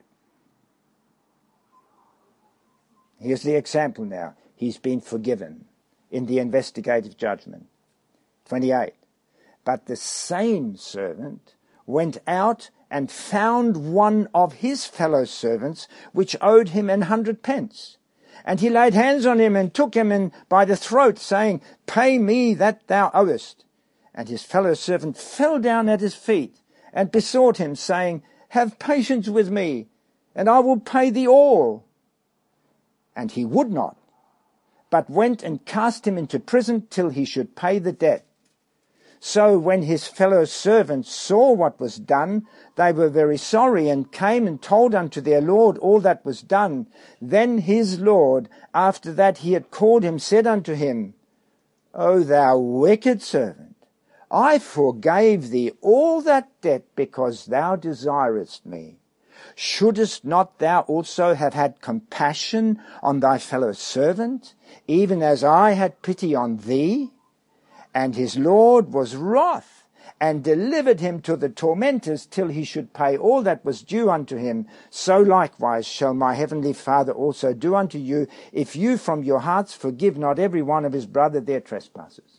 Here's the example now. He's been forgiven in the investigative judgment. 28. But the same servant went out and found one of his fellow servants, which owed him 100 pence. And he laid hands on him and took him by the throat, saying, Pay me that thou owest. And his fellow servant fell down at his feet and besought him, saying, Have patience with me, and I will pay thee all. And he would not, but went and cast him into prison till he should pay the debt. So when his fellow servants saw what was done, they were very sorry, and came and told unto their Lord all that was done. Then his Lord, after that he had called him, said unto him, O thou wicked servant, I forgave thee all that debt because thou desirest me. Shouldest not thou also have had compassion on thy fellow servant, even as I had pity on thee? And his Lord was wroth, and delivered him to the tormentors till he should pay all that was due unto him. So likewise shall my heavenly Father also do unto you, if you from your hearts forgive not every one of his brother their trespasses.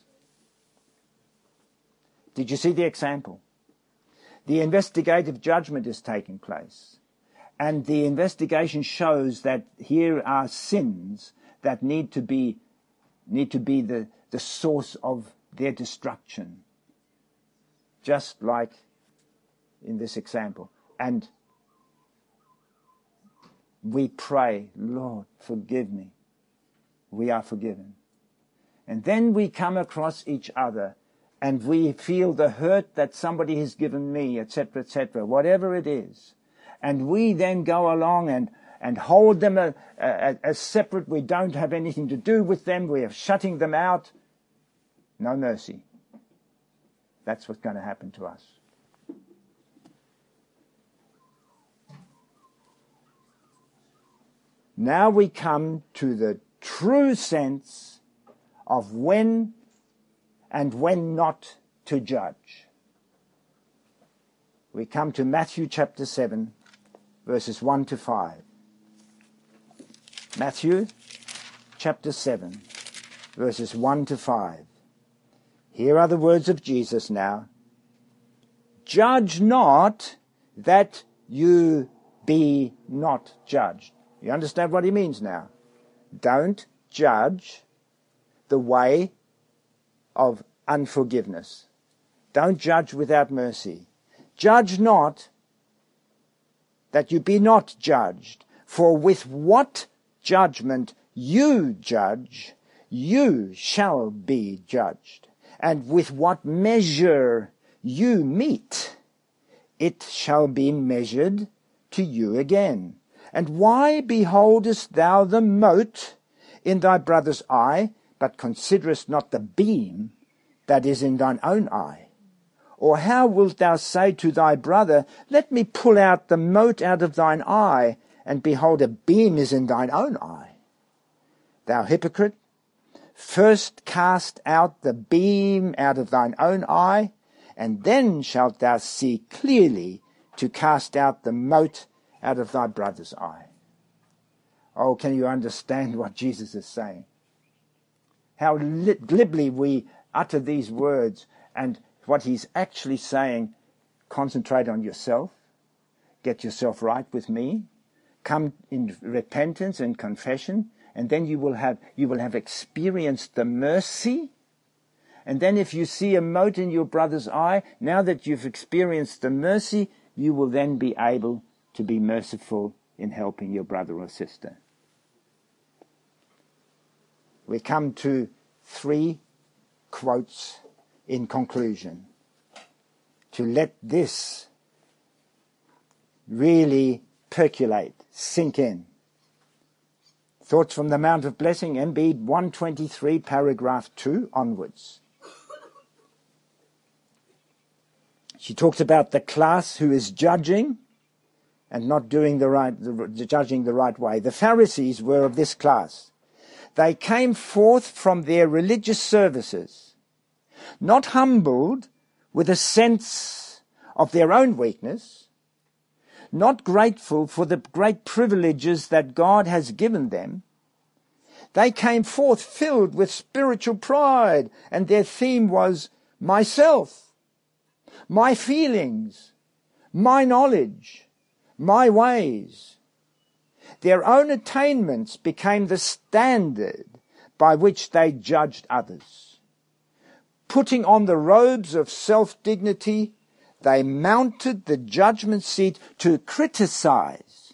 Did you see the example? The investigative judgment is taking place, and the investigation shows that here are sins that need to be the source of their destruction, just like in this example. And we pray, Lord, forgive me. We are forgiven. And then we come across each other and we feel the hurt that somebody has given me, etc., whatever it is. And we then go along and hold them as separate. We don't have anything to do with them. We are shutting them out. No mercy. That's what's going to happen to us. Now we come to the true sense of when and when not to judge. We come to Matthew chapter 7, verses 1 to 5. Matthew chapter 7, verses 1 to 5. Here are the words of Jesus now. Judge not that you be not judged. You understand what he means now? Don't judge the way of unforgiveness. Don't judge without mercy. Judge not that you be not judged, for with what judgment you judge, you shall be judged. And with what measure you meet, it shall be measured to you again. And why beholdest thou the mote in thy brother's eye, but considerest not the beam that is in thine own eye? Or how wilt thou say to thy brother, Let me pull out the mote out of thine eye, and behold, a beam is in thine own eye? Thou hypocrite, first cast out the beam out of thine own eye, and then shalt thou see clearly to cast out the mote out of thy brother's eye. Oh, can you understand what Jesus is saying? How glibly we utter these words, and what he's actually saying, concentrate on yourself, get yourself right with me, come in repentance and confession, and then you will have experienced the mercy. And then if you see a mote in your brother's eye, now that you've experienced the mercy, you will then be able to be merciful in helping your brother or sister. We come to 3 quotes in conclusion to let this really percolate, sink in. Thoughts from the Mount of Blessing, MB 123, paragraph 2 onwards. She talks about the class who is judging and not doing judging the right way. The Pharisees were of this class. They came forth from their religious services, not humbled with a sense of their own weakness, not grateful for the great privileges that God has given them. They came forth filled with spiritual pride, and their theme was myself, my feelings, my knowledge, my ways. Their own attainments became the standard by which they judged others. Putting on the robes of self-dignity, they mounted the judgment seat to criticize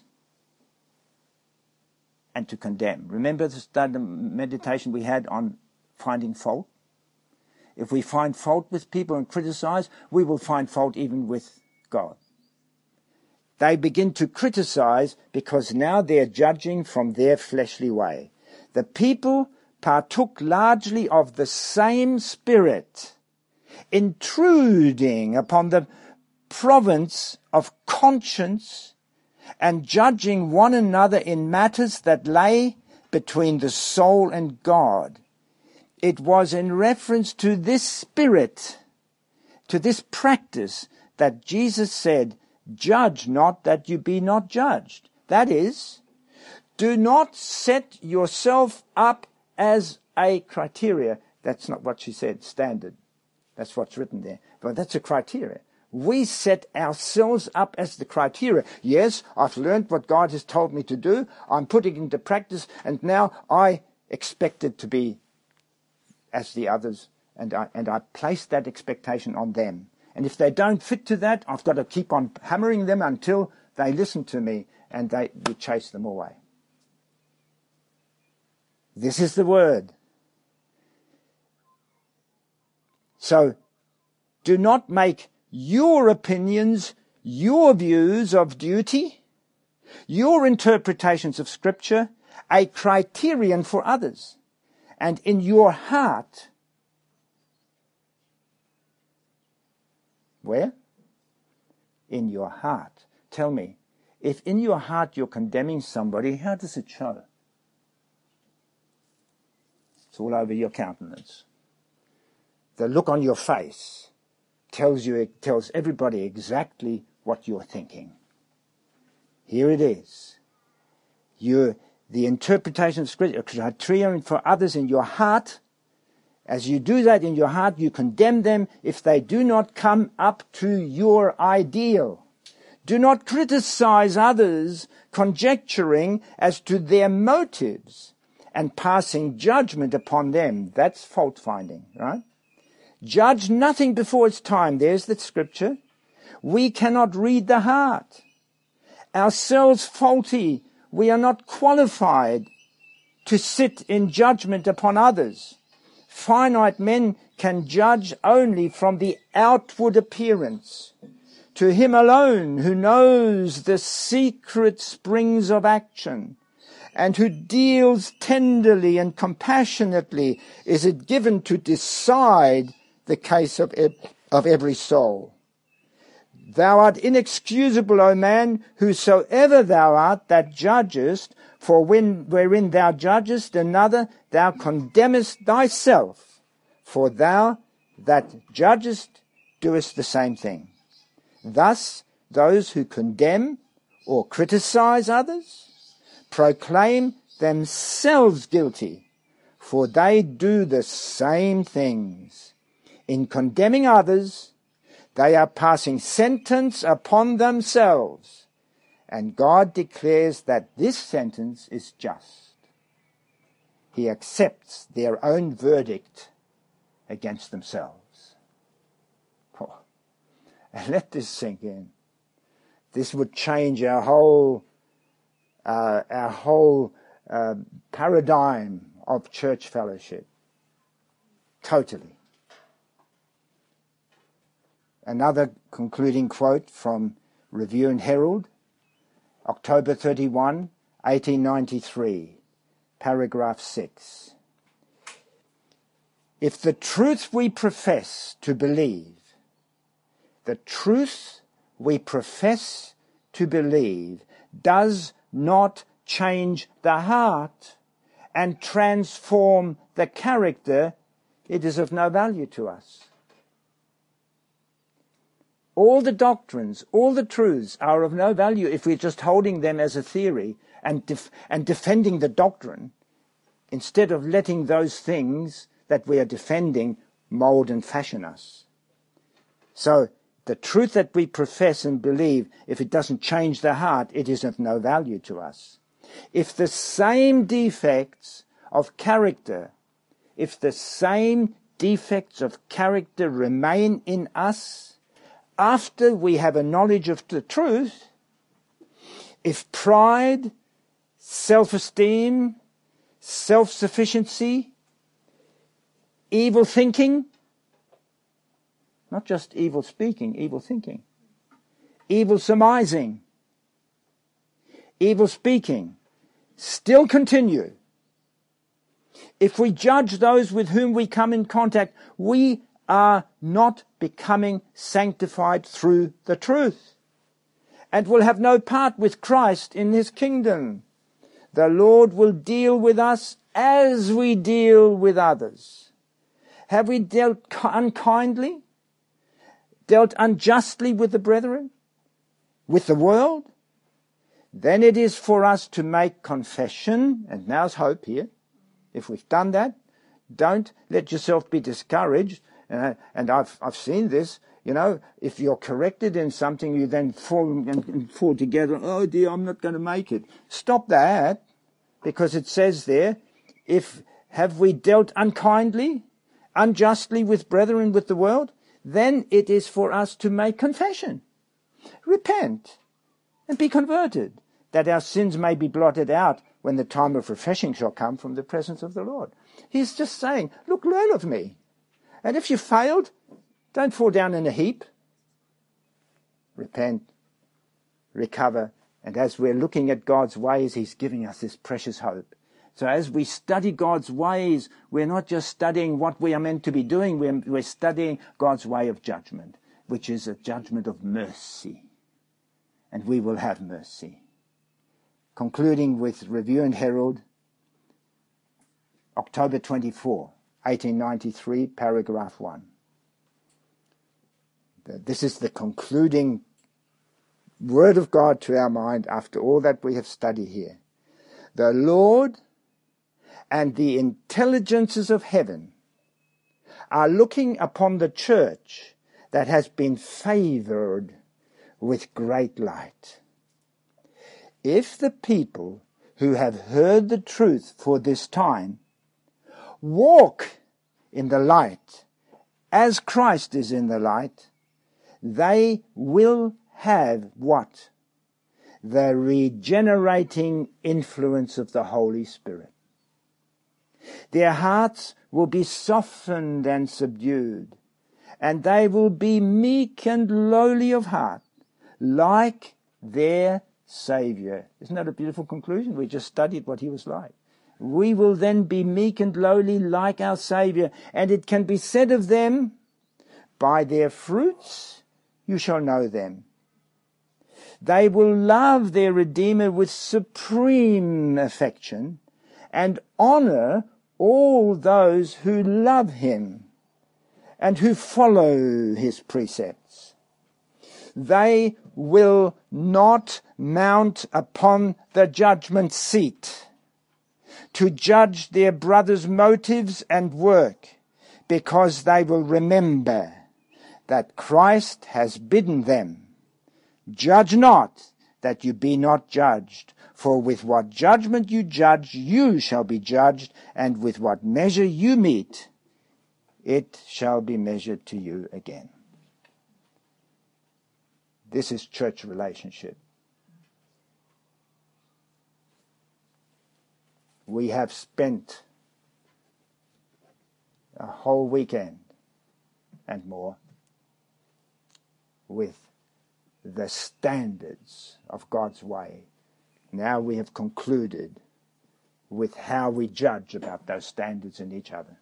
and to condemn. Remember the meditation we had on finding fault? If we find fault with people and criticize, we will find fault even with God. They begin to criticize because now they're judging from their fleshly way. The people partook largely of the same spirit, intruding upon the province of conscience and judging one another in matters that lay between the soul and God. It was in reference to this spirit, to this practice, that Jesus said, "Judge not that you be not judged." That is, do not set yourself up as a criteria. That's not what she said, standard. That's what's written there. But that's a criteria. We set ourselves up as the criteria. Yes, I've learned what God has told me to do. I'm putting it into practice, and now I expect it to be as the others, and I place that expectation on them. And if they don't fit to that, I've got to keep on hammering them until they listen to me, and we chase them away. This is the word. So, do not make your opinions, your views of duty, your interpretations of Scripture a criterion for others. And in your heart, where? In your heart. Tell me, if in your heart you're condemning somebody, how does it show? It's all over your countenance. The look on your face tells everybody exactly what you're thinking. Here it is. The interpretation of Scripture, a criterion for others in your heart. As you do that in your heart, you condemn them if they do not come up to your ideal. Do not criticize others, conjecturing as to their motives and passing judgment upon them. That's fault finding, right? Judge nothing before its time. There's the Scripture. We cannot read the heart. Ourselves faulty. We are not qualified to sit in judgment upon others. Finite men can judge only from the outward appearance. To him alone who knows the secret springs of action and who deals tenderly and compassionately is it given to decide the case of every soul. Thou art inexcusable, O man, whosoever thou art that judgest, for wherein thou judgest another, thou condemnest thyself, for thou that judgest doest the same thing. Thus, those who condemn or criticize others proclaim themselves guilty, for they do the same things. In condemning others, they are passing sentence upon themselves, and God declares that this sentence is just. He accepts their own verdict against themselves. Oh, and let this sink in. This would change our whole paradigm of church fellowship. Totally. Another concluding quote from Review and Herald, October 31, 1893. paragraph 6. If the truth we profess to believe, the truth we profess to believe does not change the heart and transform the character, it is of no value to us. All the doctrines, all the truths are of no value if we're just holding them as a theory and defending the doctrine, instead of letting those things that we are defending mold and fashion us. So the truth that we profess and believe, if it doesn't change the heart, it is of no value to us. If the same defects of character, remain in us after we have a knowledge of the truth, if pride, self-esteem, self-sufficiency, evil thinking, not just evil speaking, evil thinking, evil surmising, evil speaking, still continue. If we judge those with whom we come in contact, we are not becoming sanctified through the truth, and will have no part with Christ in his kingdom. The Lord will deal with us as we deal with others. Have we dealt unkindly, dealt unjustly with the brethren, with the world? Then it is for us to make confession, and now's hope here. If we've done that, don't let yourself be discouraged. And I've seen this. If you're corrected in something, you then fall together. Oh dear, I'm not going to make it. Stop that, because it says there, have we dealt unkindly, unjustly with brethren, with the world? Then it is for us to make confession, repent, and be converted, that our sins may be blotted out when the time of refreshing shall come from the presence of the Lord. He's just saying, look, learn of me. And if you failed, don't fall down in a heap. Repent, recover, and as we're looking at God's ways, he's giving us this precious hope. So as we study God's ways, we're not just studying what we are meant to be doing, we're studying God's way of judgment, which is a judgment of mercy. And we will have mercy. Concluding with Review and Herald, October 24, 1893, paragraph 1. This is the concluding word of God to our mind after all that we have studied here. The Lord and the intelligences of heaven are looking upon the church that has been favored with great light. If the people who have heard the truth for this time walk in the light as Christ is in the light, they will have what? The regenerating influence of the Holy Spirit. Their hearts will be softened and subdued, and they will be meek and lowly of heart, like their Saviour. Isn't that a beautiful conclusion? We just studied what he was like. We will then be meek and lowly like our Saviour, and it can be said of them, by their fruits you shall know them. They will love their Redeemer with supreme affection and honour all those who love him and who follow his precepts. They will not mount upon the judgment seat to judge their brother's motives and work, because they will remember that Christ has bidden them, "Judge not, that you be not judged. For with what judgment you judge, you shall be judged, and with what measure you mete, it shall be measured to you again." This is church relationship. We have spent a whole weekend and more with the standards of God's way. Now we have concluded with how we judge about those standards in each other.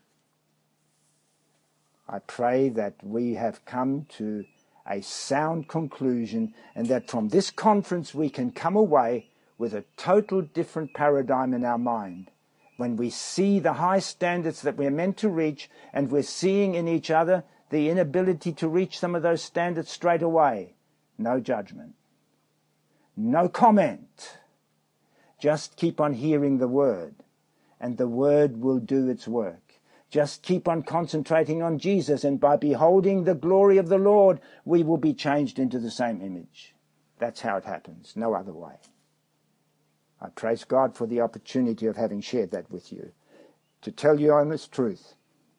I pray that we have come to a sound conclusion and that from this conference we can come away with a total different paradigm in our mind. When we see the high standards that we're meant to reach and we're seeing in each other the inability to reach some of those standards straight away, no judgment, no comment. Just keep on hearing the word and the word will do its work. Just keep on concentrating on Jesus, and by beholding the glory of the Lord, we will be changed into the same image. That's how it happens, no other way. I praise God for the opportunity of having shared that with you. To tell you honest truth,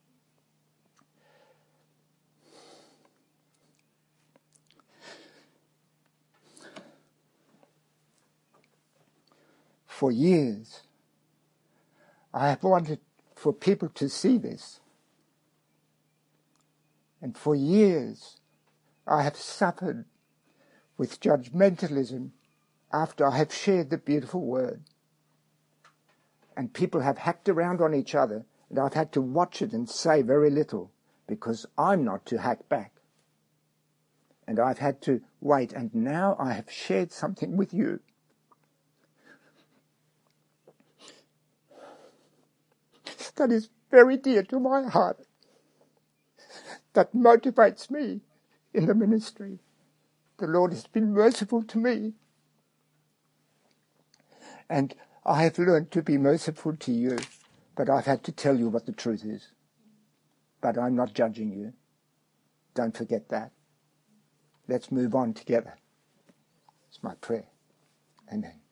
for years, I have wanted for people to see this. And for years, I have suffered with judgmentalism after I have shared the beautiful word. And people have hacked around on each other, and I've had to watch it and say very little, because I'm not to hack back. And I've had to wait, and now I have shared something with you that is very dear to my heart, that motivates me in the ministry. The Lord has been merciful to me, and I have learned to be merciful to you, but I've had to tell you what the truth is. But I'm not judging you. Don't forget that. Let's move on together. It's my prayer. Amen.